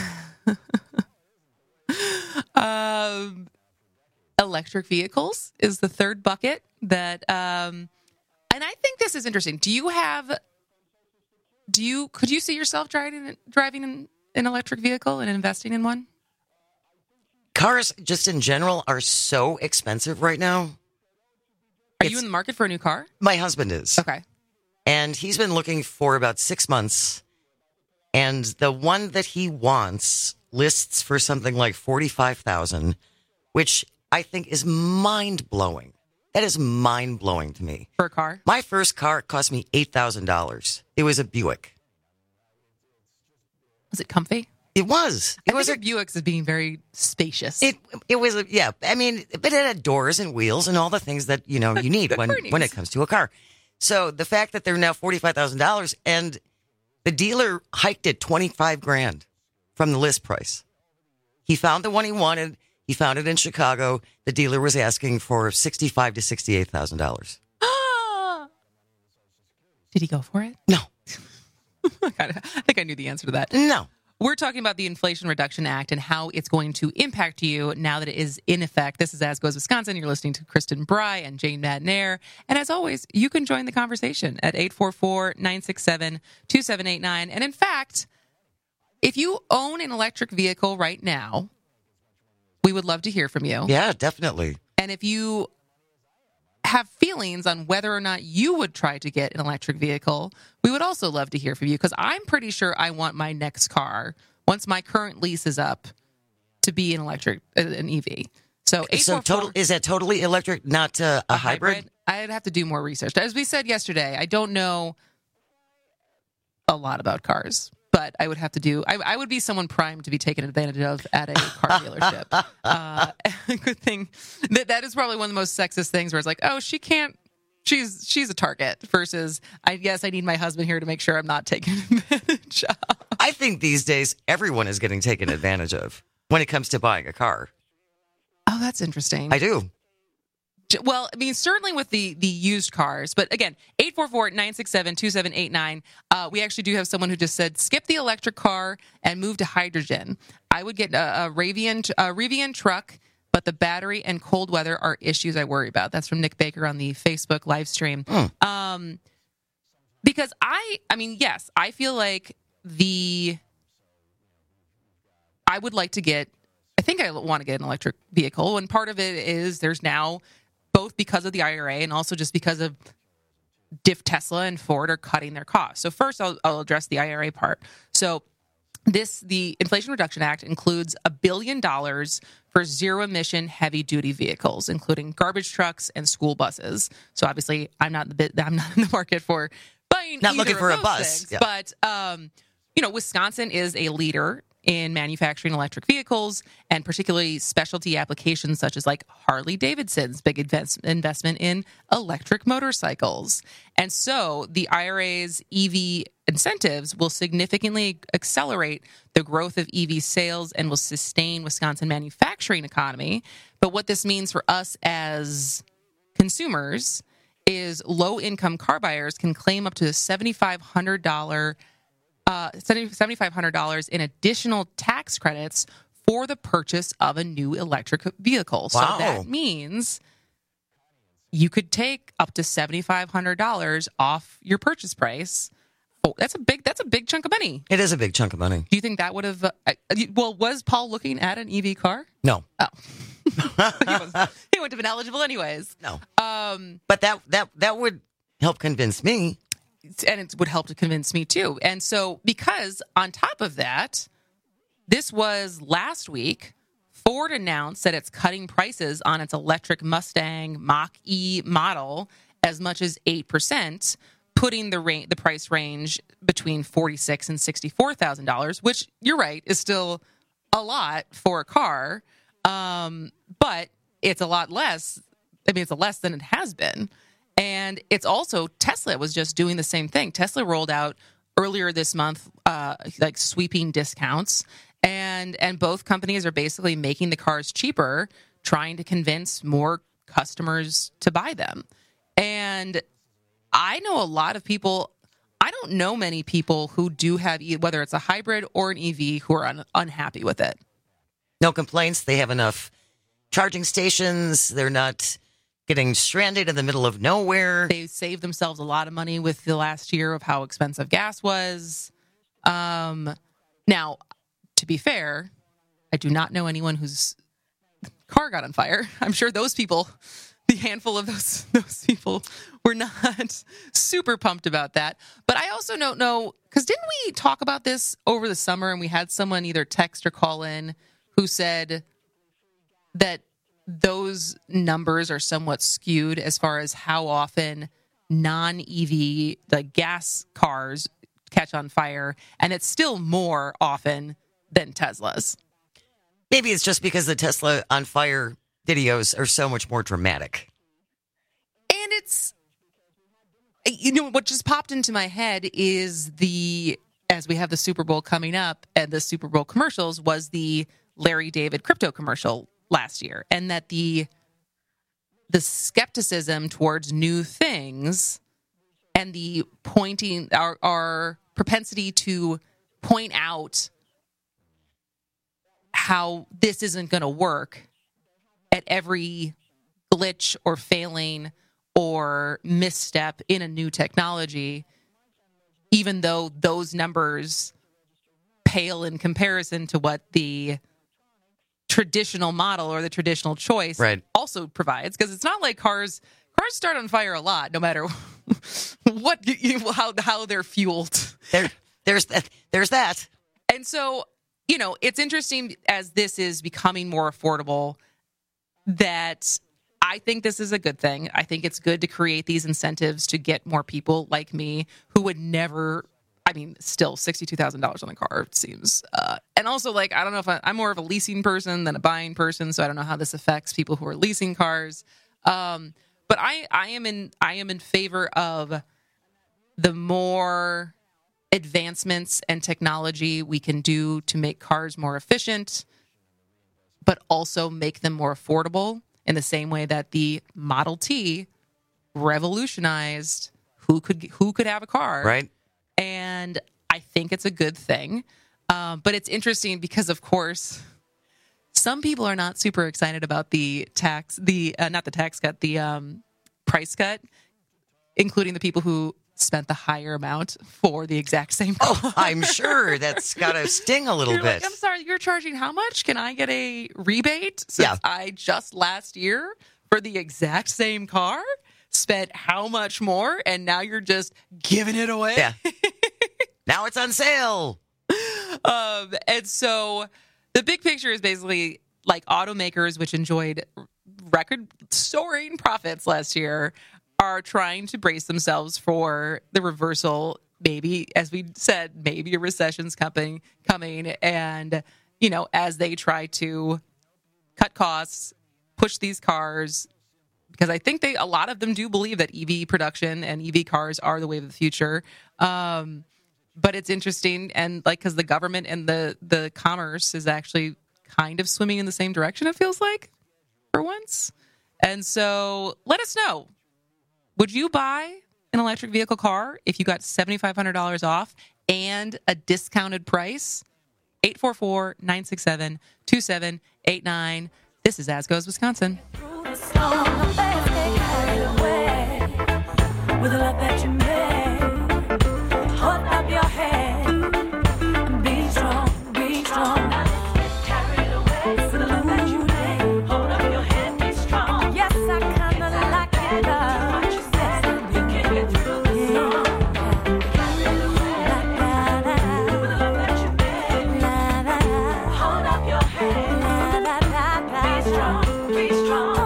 Speaker 21: um. Electric vehicles is the third bucket that, um, and I think this is interesting. Do you have, do you, could you see yourself driving, driving an, an electric vehicle and investing in one?
Speaker 22: Cars, just in general, are so expensive right now.
Speaker 21: Are it's, you in the market for a new car?
Speaker 22: My husband is.
Speaker 21: Okay.
Speaker 22: And he's been looking for about six months. And the one that he wants lists for something like forty-five thousand dollars, which I think is mind-blowing. That is mind-blowing to me.
Speaker 21: For a car?
Speaker 22: My first car cost me eight thousand dollars. It was a Buick.
Speaker 21: Was it comfy?
Speaker 22: It was. It
Speaker 21: I
Speaker 22: was
Speaker 21: think a Buick's as being very spacious.
Speaker 22: It it was, a, yeah. I mean, but it had doors and wheels and all the things that, you know, you need when, when it comes to a car. So the fact that they're now forty-five thousand dollars and the dealer hiked it twenty-five grand from the list price. He found the one he wanted. He found it in Chicago. The dealer was asking for sixty-five to sixty-eight thousand dollars.
Speaker 21: Did he go for it?
Speaker 22: No.
Speaker 21: I think I knew the answer to that.
Speaker 22: No.
Speaker 21: We're talking about the Inflation Reduction Act and how it's going to impact you now that it is in effect. This is As Goes Wisconsin. You're listening to Kristen Bry and Jane Madnair. And as always, you can join the conversation at eight four four, nine six seven, two seven eight nine. And in fact, if you own an electric vehicle right now, we would love to hear from you.
Speaker 22: Yeah, definitely.
Speaker 21: And if you have feelings on whether or not you would try to get an electric vehicle, we would also love to hear from you, because I'm pretty sure I want my next car, once my current lease is up, to be an electric, an E V. So,
Speaker 22: so total, is that totally electric, not uh, a, a hybrid? hybrid?
Speaker 21: I'd have to do more research. As we said yesterday, I don't know a lot about cars, but I would have to do, I, I would be someone primed to be taken advantage of at a car dealership. uh, good thing that that is probably one of the most sexist things, where it's like, oh, she can't, she's she's a target, versus, I guess I need my husband here to make sure I'm not taken advantage of.
Speaker 22: I think these days everyone is getting taken advantage of when it comes to buying a car.
Speaker 21: Oh, that's interesting.
Speaker 22: I do.
Speaker 21: Well, I mean, certainly with the the used cars. But again, eight four four, nine six seven, two seven eight nine. Uh, we actually do have someone who just said, skip the electric car and move to hydrogen. I would get a, a, Rivian, a Rivian truck, but the battery and cold weather are issues I worry about. That's from Nick Baker on the Facebook live stream. Mm. Um, because I, I mean, yes, I feel like the, I would like to get, I think I want to get an electric vehicle. And part of it is there's now, both because of the I R A and also just because of Diff Tesla and Ford are cutting their costs. So first, I'll, I'll address the I R A part. So this, the Inflation Reduction Act includes a billion dollars for zero-emission heavy-duty vehicles, including garbage trucks and school buses. So obviously, I'm not in the bit, I'm not in the market for buying.
Speaker 22: Not looking for a
Speaker 21: those
Speaker 22: bus,
Speaker 21: things,
Speaker 22: yeah.
Speaker 21: But um, you know, Wisconsin is a leader in manufacturing electric vehicles, and particularly specialty applications such as like Harley Davidson's big invest- investment in electric motorcycles. And so the I R A's E V incentives will significantly accelerate the growth of E V sales and will sustain Wisconsin manufacturing economy. But what this means for us as consumers is low-income car buyers can claim up to seven thousand five hundred dollars Uh, seven thousand five hundred dollars in additional tax credits for the purchase of a new electric vehicle.
Speaker 22: Wow.
Speaker 21: So that means you could take up to seven thousand five hundred dollars off your purchase price. Oh, that's a big that's a big chunk of money.
Speaker 22: It is a big chunk of money.
Speaker 21: Do you think that would have? Uh, well, was Paul looking at an E V car?
Speaker 22: No.
Speaker 21: Oh, he, was, he wouldn't have been eligible anyways.
Speaker 22: No.
Speaker 21: Um,
Speaker 22: but that that that would help convince me.
Speaker 21: And it would help to convince me too. And so, because on top of that, this was last week, Ford announced that it's cutting prices on its electric Mustang Mach-E model as much as eight percent, putting the ra- the price range between forty-six thousand dollars and sixty-four thousand dollars, which, you're right, is still a lot for a car. Um, but it's a lot less. I mean, it's a less than it has been. And it's also, Tesla was just doing the same thing. Tesla rolled out earlier this month, uh, like sweeping discounts. And, and both companies are basically making the cars cheaper, trying to convince more customers to buy them. And I know a lot of people, I don't know many people who do have, whether it's a hybrid or an E V, who are un- unhappy with it.
Speaker 22: No complaints. They have enough charging stations. They're not getting stranded in the middle of nowhere.
Speaker 21: They saved themselves a lot of money with the last year of how expensive gas was. Um, now, to be fair, I do not know anyone whose car got on fire. I'm sure those people, the handful of those those people, were not super pumped about that. But I also don't know, because didn't we talk about this over the summer, and we had someone either text or call in who said that those numbers are somewhat skewed as far as how often non-E V, like gas cars, catch on fire, and it's still more often than Teslas.
Speaker 22: Maybe it's just because the Tesla on fire videos are so much more dramatic.
Speaker 21: And it's, you know, what just popped into my head is the, as we have the Super Bowl coming up and the Super Bowl commercials, was the Larry David crypto commercial last year, and that the the skepticism towards new things and the pointing our, our propensity to point out how this isn't going to work at every glitch or failing or misstep in a new technology, even though those numbers pale in comparison to what the traditional model or the traditional choice
Speaker 22: right.
Speaker 21: also provides. Because it's not like cars cars start on fire a lot, no matter what how how they're fueled.
Speaker 22: There, there's that. There's that.
Speaker 21: And so, you know, it's interesting as this is becoming more affordable that I think this is a good thing. I think it's good to create these incentives to get more people like me who would never, I mean, still sixty-two thousand dollars on a car, it seems. Uh, and also, like, I don't know if I, I'm more of a leasing person than a buying person, so I don't know how this affects people who are leasing cars. Um, but I, I am in, I am in favor of the more advancements and technology we can do to make cars more efficient, but also make them more affordable in the same way that the Model T revolutionized who could who could have a car.
Speaker 22: Right.
Speaker 21: And I think it's a good thing. Um, but it's interesting because, of course, some people are not super excited about the tax, the uh, not the tax cut, the um, price cut, including the people who spent the higher amount for the exact same car.
Speaker 22: Oh, I'm sure that's got to sting a little
Speaker 21: you're
Speaker 22: bit.
Speaker 21: Like, I'm sorry, you're charging how much? Can I get a rebate? Since
Speaker 22: yeah.
Speaker 21: I just last year for the exact same car spent how much more, and now you're just giving it away?
Speaker 22: Yeah. Now it's on sale.
Speaker 21: Um, and so the big picture is basically like automakers, which enjoyed record soaring profits last year, are trying to brace themselves for the reversal. Maybe, as we said, maybe a recession's coming, coming, and you know, as they try to cut costs, push these cars, because I think they a lot of them do believe that E V production and E V cars are the wave of the future. Um, but it's interesting, and like because the government and the the commerce is actually kind of swimming in the same direction. It feels like for once, and so let us know. Would you buy an electric vehicle car if you got seven thousand five hundred dollars off and a discounted price? eight four four, nine six seven, two seven eight nine. This is As Goes Wisconsin.
Speaker 2: Hold up your head and be strong, be strong. Carry it away for the love that you made. Hold up your head, be strong. Yes, I kinda like it up. What you said, you can get through the song. Carry it away for the love that you made. Hold up your head, be strong, be strong.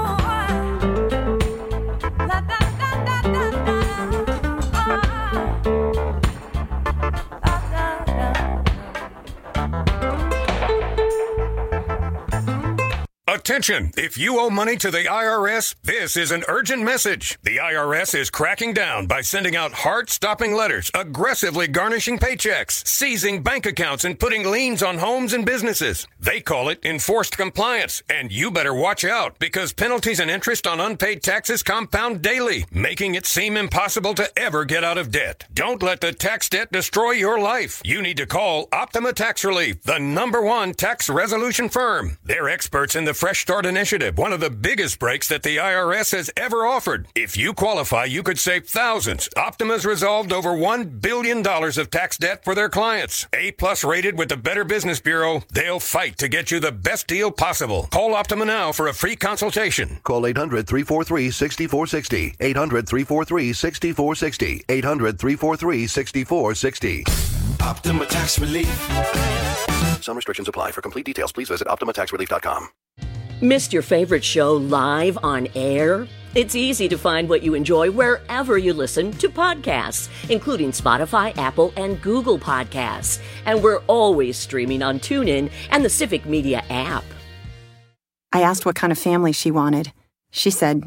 Speaker 5: Attention! If you owe money to the I R S, this is an urgent message. The I R S is cracking down by sending out heart-stopping letters, aggressively garnishing paychecks, seizing bank accounts, and putting liens on homes and businesses. They call it enforced compliance, and you better watch out because penalties and interest on unpaid taxes compound daily, making it seem impossible to ever get out of debt. Don't let the tax debt destroy your life. You need to call Optima Tax Relief, the number one tax resolution firm. They're experts in the Fresh Start Initiative, one of the biggest breaks that the I R S has ever offered. If you qualify, you could save thousands. Optima's resolved over one billion dollars of tax debt for their clients. A-plus rated with the Better Business Bureau, they'll fight to get you the best deal possible. Call Optima now for a free consultation.
Speaker 6: Call eight hundred, three four three, six four six zero. eight hundred, three four three, six four six zero. eight hundred, three four three, six four six zero.
Speaker 15: Optima Tax Relief.
Speaker 6: Some restrictions apply. For complete details, please visit optima tax relief dot com.
Speaker 10: Missed your favorite show live on air? It's easy to find what you enjoy wherever you listen to podcasts, including Spotify, Apple, and Google Podcasts. And we're always streaming on TuneIn and the Civic Media app.
Speaker 19: I asked what kind of family she wanted. She said,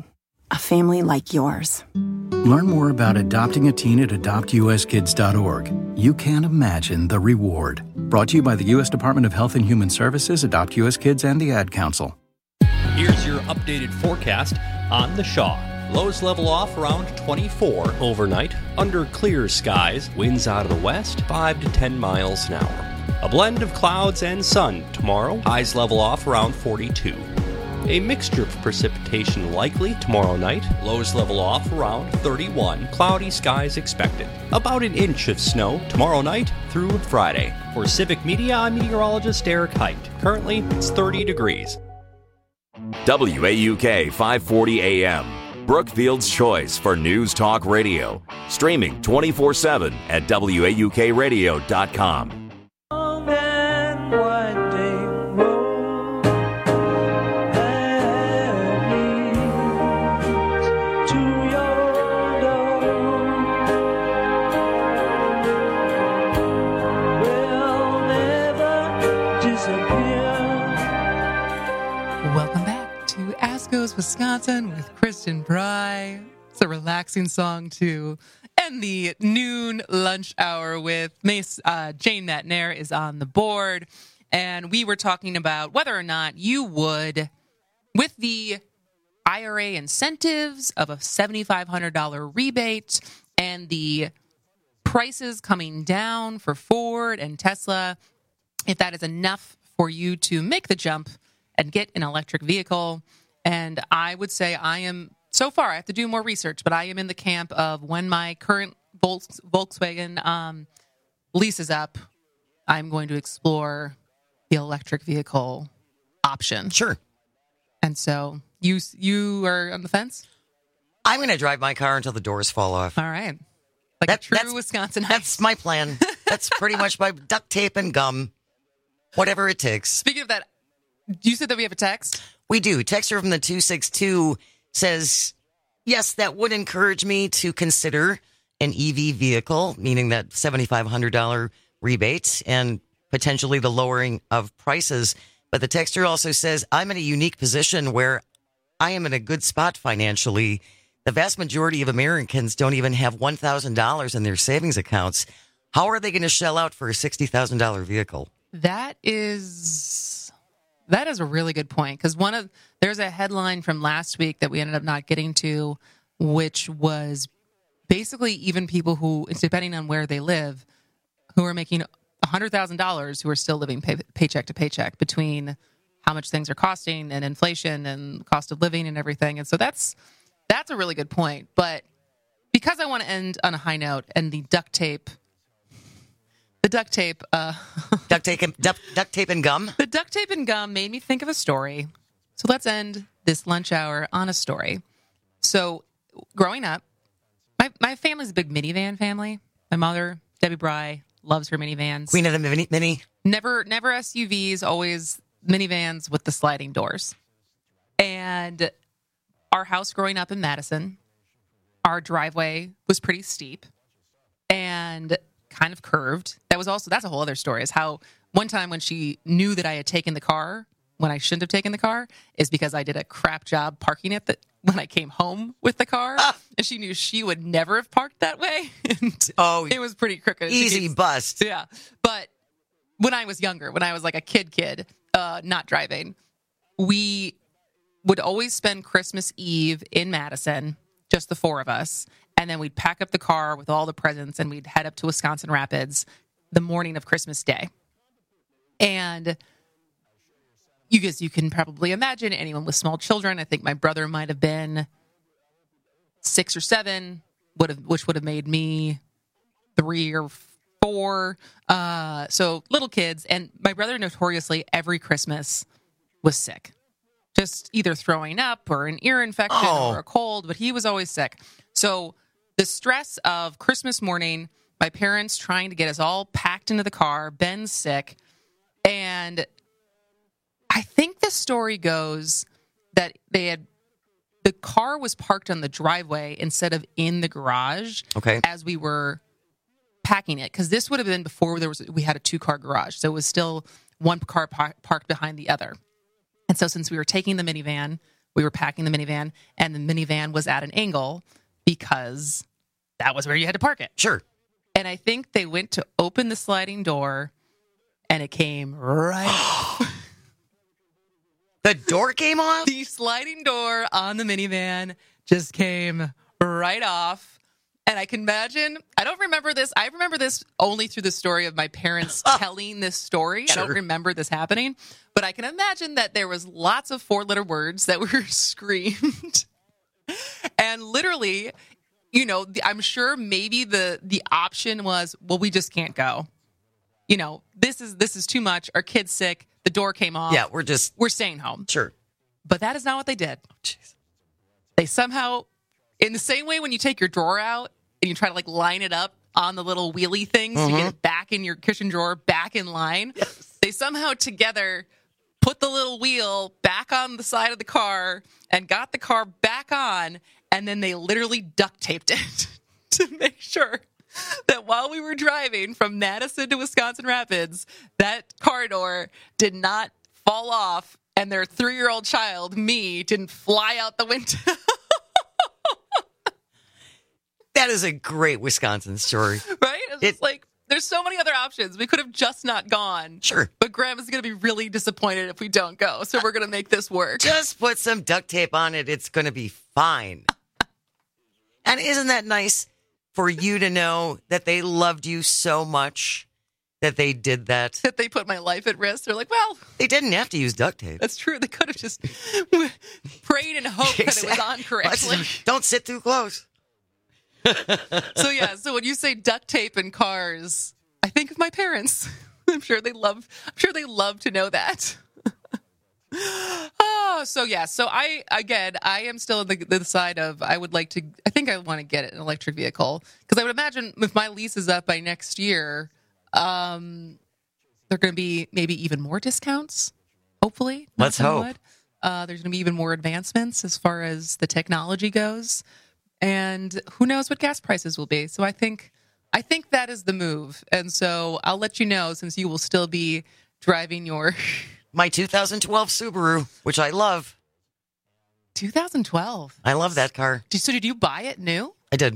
Speaker 3: a family like yours.
Speaker 7: Learn more about adopting a teen at adopt u s kids dot org. You can't imagine the reward. Brought to you by the U S Department of Health and Human Services, Adopt U S Kids, and the Ad Council.
Speaker 8: Here's your updated forecast on the Shaw. Lows level off around twenty-four overnight. Under clear skies, winds out of the west, five to ten miles an hour. A blend of clouds and sun tomorrow. Highs level off around forty-two. A mixture of precipitation likely tomorrow night. Lows level off around thirty-one. Cloudy skies expected. About an inch of snow tomorrow night through Friday. For Civic Media, I'm meteorologist Eric Height. Currently, it's thirty degrees.
Speaker 1: W A U K five forty A M. Brookfield's choice for News Talk Radio. Streaming twenty-four seven at W A U K radio dot com.
Speaker 21: Welcome back to Asco's Wisconsin with Kristen Bry. It's a relaxing song to end the noon lunch hour with. Mace, uh, Jane Matnair is on the board, and we were talking about whether or not you would, with the I R A incentives of a seven thousand five hundred dollars rebate and the prices coming down for Ford and Tesla, if that is enough for you to make the jump and get an electric vehicle. And I would say I am, so far, I have to do more research, but I am in the camp of when my current Volks, Volkswagen um, lease is up, I'm going to explore the electric vehicle option.
Speaker 22: Sure.
Speaker 21: And so you you are on the fence?
Speaker 22: I'm going to drive my car until the doors fall off.
Speaker 21: All right. Like
Speaker 22: that,
Speaker 21: a true
Speaker 22: that's,
Speaker 21: Wisconsin.
Speaker 22: That's my plan. That's pretty much my duct tape and gum, whatever it takes.
Speaker 21: Speaking of that, you said that we have a text?
Speaker 22: We do. Texter from the two six two says, yes, that would encourage me to consider an E V vehicle, meaning that seven thousand five hundred dollars rebate and potentially the lowering of prices. But the texter also says, I'm in a unique position where I am in a good spot financially. The vast majority of Americans don't even have one thousand dollars in their savings accounts. How are they going to shell out for a sixty thousand dollars vehicle?
Speaker 21: That is that is a really good point, because one of there's a headline from last week that we ended up not getting to, which was basically even people who, depending on where they live, who are making one hundred thousand dollars, who are still living pay, paycheck to paycheck between how much things are costing and inflation and cost of living and everything. And so that's that's a really good point. But because I want to end on a high note, and the duct tape, the duct tape, uh,
Speaker 22: duct tape, and, duct, duct tape and gum.
Speaker 21: The duct tape and gum made me think of a story. So let's end this lunch hour on a story. So growing up, my my family's a big minivan family. My mother, Debbie Bry, loves her minivans.
Speaker 22: Queen of the mini, mini.
Speaker 21: Never, never S U Vs, always minivans with the sliding doors. And our house growing up in Madison, our driveway was pretty steep and kind of curved. That was also, that's a whole other story, is how one time when she knew that I had taken the car when I shouldn't have taken the car is because I did a crap job parking it that when I came home with the car. Ah. And she knew she would never have parked that way. And
Speaker 22: oh,
Speaker 21: it was pretty crooked.
Speaker 22: Easy keeps, bust.
Speaker 21: Yeah. But when I was younger, when I was like a kid, kid, uh, not driving, we would always spend Christmas Eve in Madison, just the four of us. And then we'd pack up the car with all the presents and we'd head up to Wisconsin Rapids the morning of Christmas Day. And you guys, you can probably imagine anyone with small children. I think my brother might have been six or seven, would have, which would have made me three or four. Uh, so little kids. And my brother notoriously every Christmas was sick. Just either throwing up or an ear infection oh. or a cold, but he was always sick. So the stress of Christmas morning, my parents trying to get us all packed into the car, Ben's sick. And I think the story goes that they had, the car was parked on the driveway instead of in the garage
Speaker 22: okay.
Speaker 21: as we were packing it. Because this would have been before there was we had a two-car garage. So it was still one car par- parked behind the other. And so since we were taking the minivan, we were packing the minivan, and the minivan was at an angle because that was where you had to park it.
Speaker 22: Sure.
Speaker 21: And I think they went to open the sliding door, and it came right off.
Speaker 22: The door came off?
Speaker 21: The sliding door on the minivan just came right off. And I can imagine, I don't remember this. I remember this only through the story of my parents telling this story. Sure. I don't remember this happening. But I can imagine that there was lots of four-letter words that were screamed. And literally, you know, I'm sure maybe the the option was, well, we just can't go. You know, this is this is too much. Our kid's sick. The door came off.
Speaker 22: Yeah, we're just...
Speaker 21: We're staying home.
Speaker 22: Sure.
Speaker 21: But that is not what they did. Oh, jeez. They somehow, in the same way when you take your drawer out and you try to like line it up on the little wheelie things mm-hmm. to get it back in your cushion drawer, back in line, yes. They somehow together put the little wheel back on the side of the car and got the car back on, and then they literally duct taped it to make sure that while we were driving from Madison to Wisconsin Rapids, that car door did not fall off and their three-year-old child, me, didn't fly out the window.
Speaker 22: That is a great Wisconsin story.
Speaker 21: Right? It's it, just like, there's so many other options. We could have just not gone.
Speaker 22: Sure.
Speaker 21: But Grandma's going to be really disappointed if we don't go, so we're going to make this work.
Speaker 22: Just put some duct tape on it. It's going to be fine. And isn't that nice? For you to know that they loved you so much that they did that.
Speaker 21: That they put my life at risk. They're like, well...
Speaker 22: They didn't have to use duct tape.
Speaker 21: That's true. They could have just prayed and hoped exactly. that it was on correctly.
Speaker 22: Don't sit too close.
Speaker 21: So, yeah. So when you say duct tape and cars, I think of my parents. I'm sure they love, I'm sure they love to know that. Oh, so yeah. So I, again, I am still on the, the side of, I would like to, I think I want to get an electric vehicle because I would imagine if my lease is up by next year, um, there are going to be maybe even more discounts. Hopefully.
Speaker 22: Let's hope.
Speaker 21: Uh, there's going to be even more advancements as far as the technology goes. And who knows what gas prices will be. So I think, I think that is the move. And so I'll let you know since you will still be driving your...
Speaker 22: My two thousand twelve Subaru, which I love.
Speaker 21: twenty twelve
Speaker 22: I love that car.
Speaker 21: So did you buy it new?
Speaker 22: I did.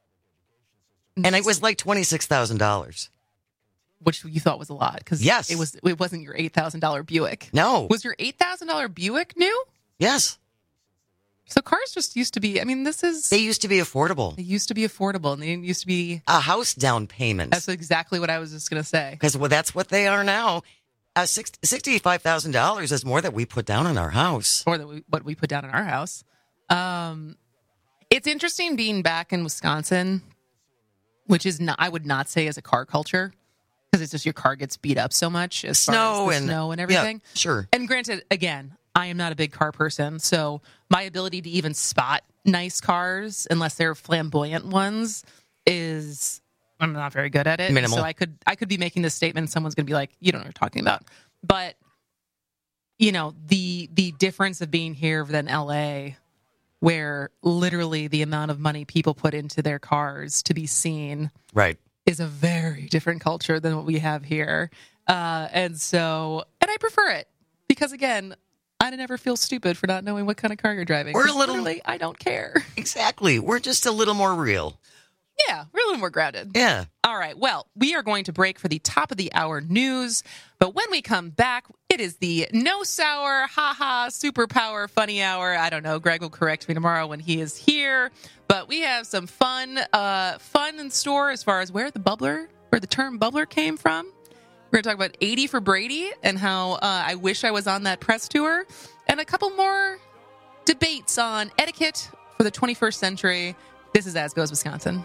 Speaker 22: And it was like twenty-six thousand dollars.
Speaker 21: Which you thought was a lot. Because
Speaker 22: yes.
Speaker 21: it, was, it wasn't your eight thousand dollars Buick.
Speaker 22: No.
Speaker 21: Was your eight thousand dollars Buick new?
Speaker 22: Yes.
Speaker 21: So cars just used to be, I mean, this is...
Speaker 22: They used to be affordable.
Speaker 21: They used to be affordable, and they used to be...
Speaker 22: A house down payment.
Speaker 21: That's exactly what I was just going to say.
Speaker 22: Because well, that's what they are now. Uh, sixty-five thousand dollars is more that we put down in our house.
Speaker 21: More than we, what we put down in our house. Um, it's interesting being back in Wisconsin, which is not, I would not say as a car culture, because it's just your car gets beat up so much as
Speaker 22: snow
Speaker 21: far as the
Speaker 22: and
Speaker 21: snow and everything.
Speaker 22: Yeah, sure.
Speaker 21: And granted, again, I am not a big car person, so my ability to even spot nice cars, unless they're flamboyant ones, is... I'm not very good at it.
Speaker 22: Minimal.
Speaker 21: So I could I could be making this statement and someone's going to be like, you don't know what you're talking about. But, you know, the the difference of being here than L A, where literally the amount of money people put into their cars to be seen
Speaker 22: right.
Speaker 21: is a very different culture than what we have here. Uh, and so, and I prefer it because, again, I never feel stupid for not knowing what kind of car you're driving.
Speaker 22: We're a little...
Speaker 21: Literally, I don't care.
Speaker 22: Exactly. We're just a little more real.
Speaker 21: Yeah, we're a little more grounded.
Speaker 22: Yeah.
Speaker 21: All right. Well, we are going to break for the top of the hour news. But when we come back, it is the no sour, haha, superpower, funny hour. I don't know. Greg will correct me tomorrow when he is here. But we have some fun, uh, fun in store as far as where the bubbler, where the term bubbler came from. We're going to talk about eighty for Brady and how uh, I wish I was on that press tour. And a couple more debates on etiquette for the twenty-first century. This is As Goes Wisconsin.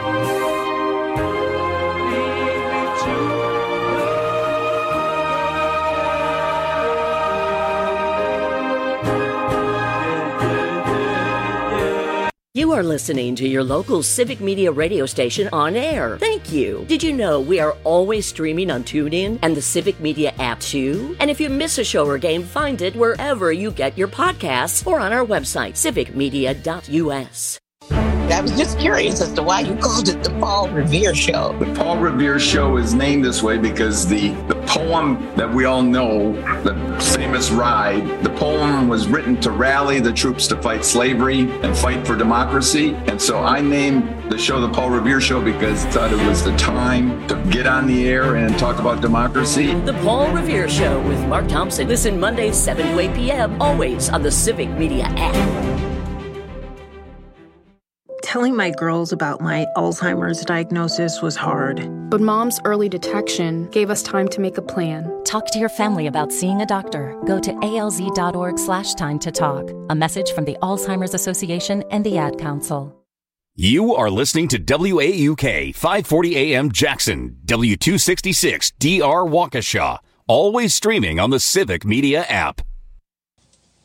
Speaker 10: You are listening to your local Civic Media radio station on air. Thank you. Did you know we are always streaming on TuneIn and the Civic Media app too? And if you miss a show or game, find it wherever you get your podcasts or on our website, civic media dot u s.
Speaker 16: I was just curious as to why you called it the Paul Revere Show.
Speaker 17: The Paul Revere Show is named this way because the, the poem that we all know, the famous Ride, the poem was written to rally the troops to fight slavery and fight for democracy. And so I named the show The Paul Revere Show because I thought it was the time to get on the air and talk about democracy.
Speaker 10: The Paul Revere Show with Mark Thompson. Listen Mondays seven to eight p.m. always on the Civic Media app.
Speaker 3: Telling my girls about my Alzheimer's diagnosis was hard.
Speaker 9: But Mom's early detection gave us time to make a plan.
Speaker 11: Talk to your family about seeing a doctor. Go to alz.org slash time to talk. A message from the Alzheimer's Association and the Ad Council.
Speaker 1: You are listening to W A U K five forty A M Jackson, W two sixty-six D R Waukesha. Always streaming on the Civic Media app.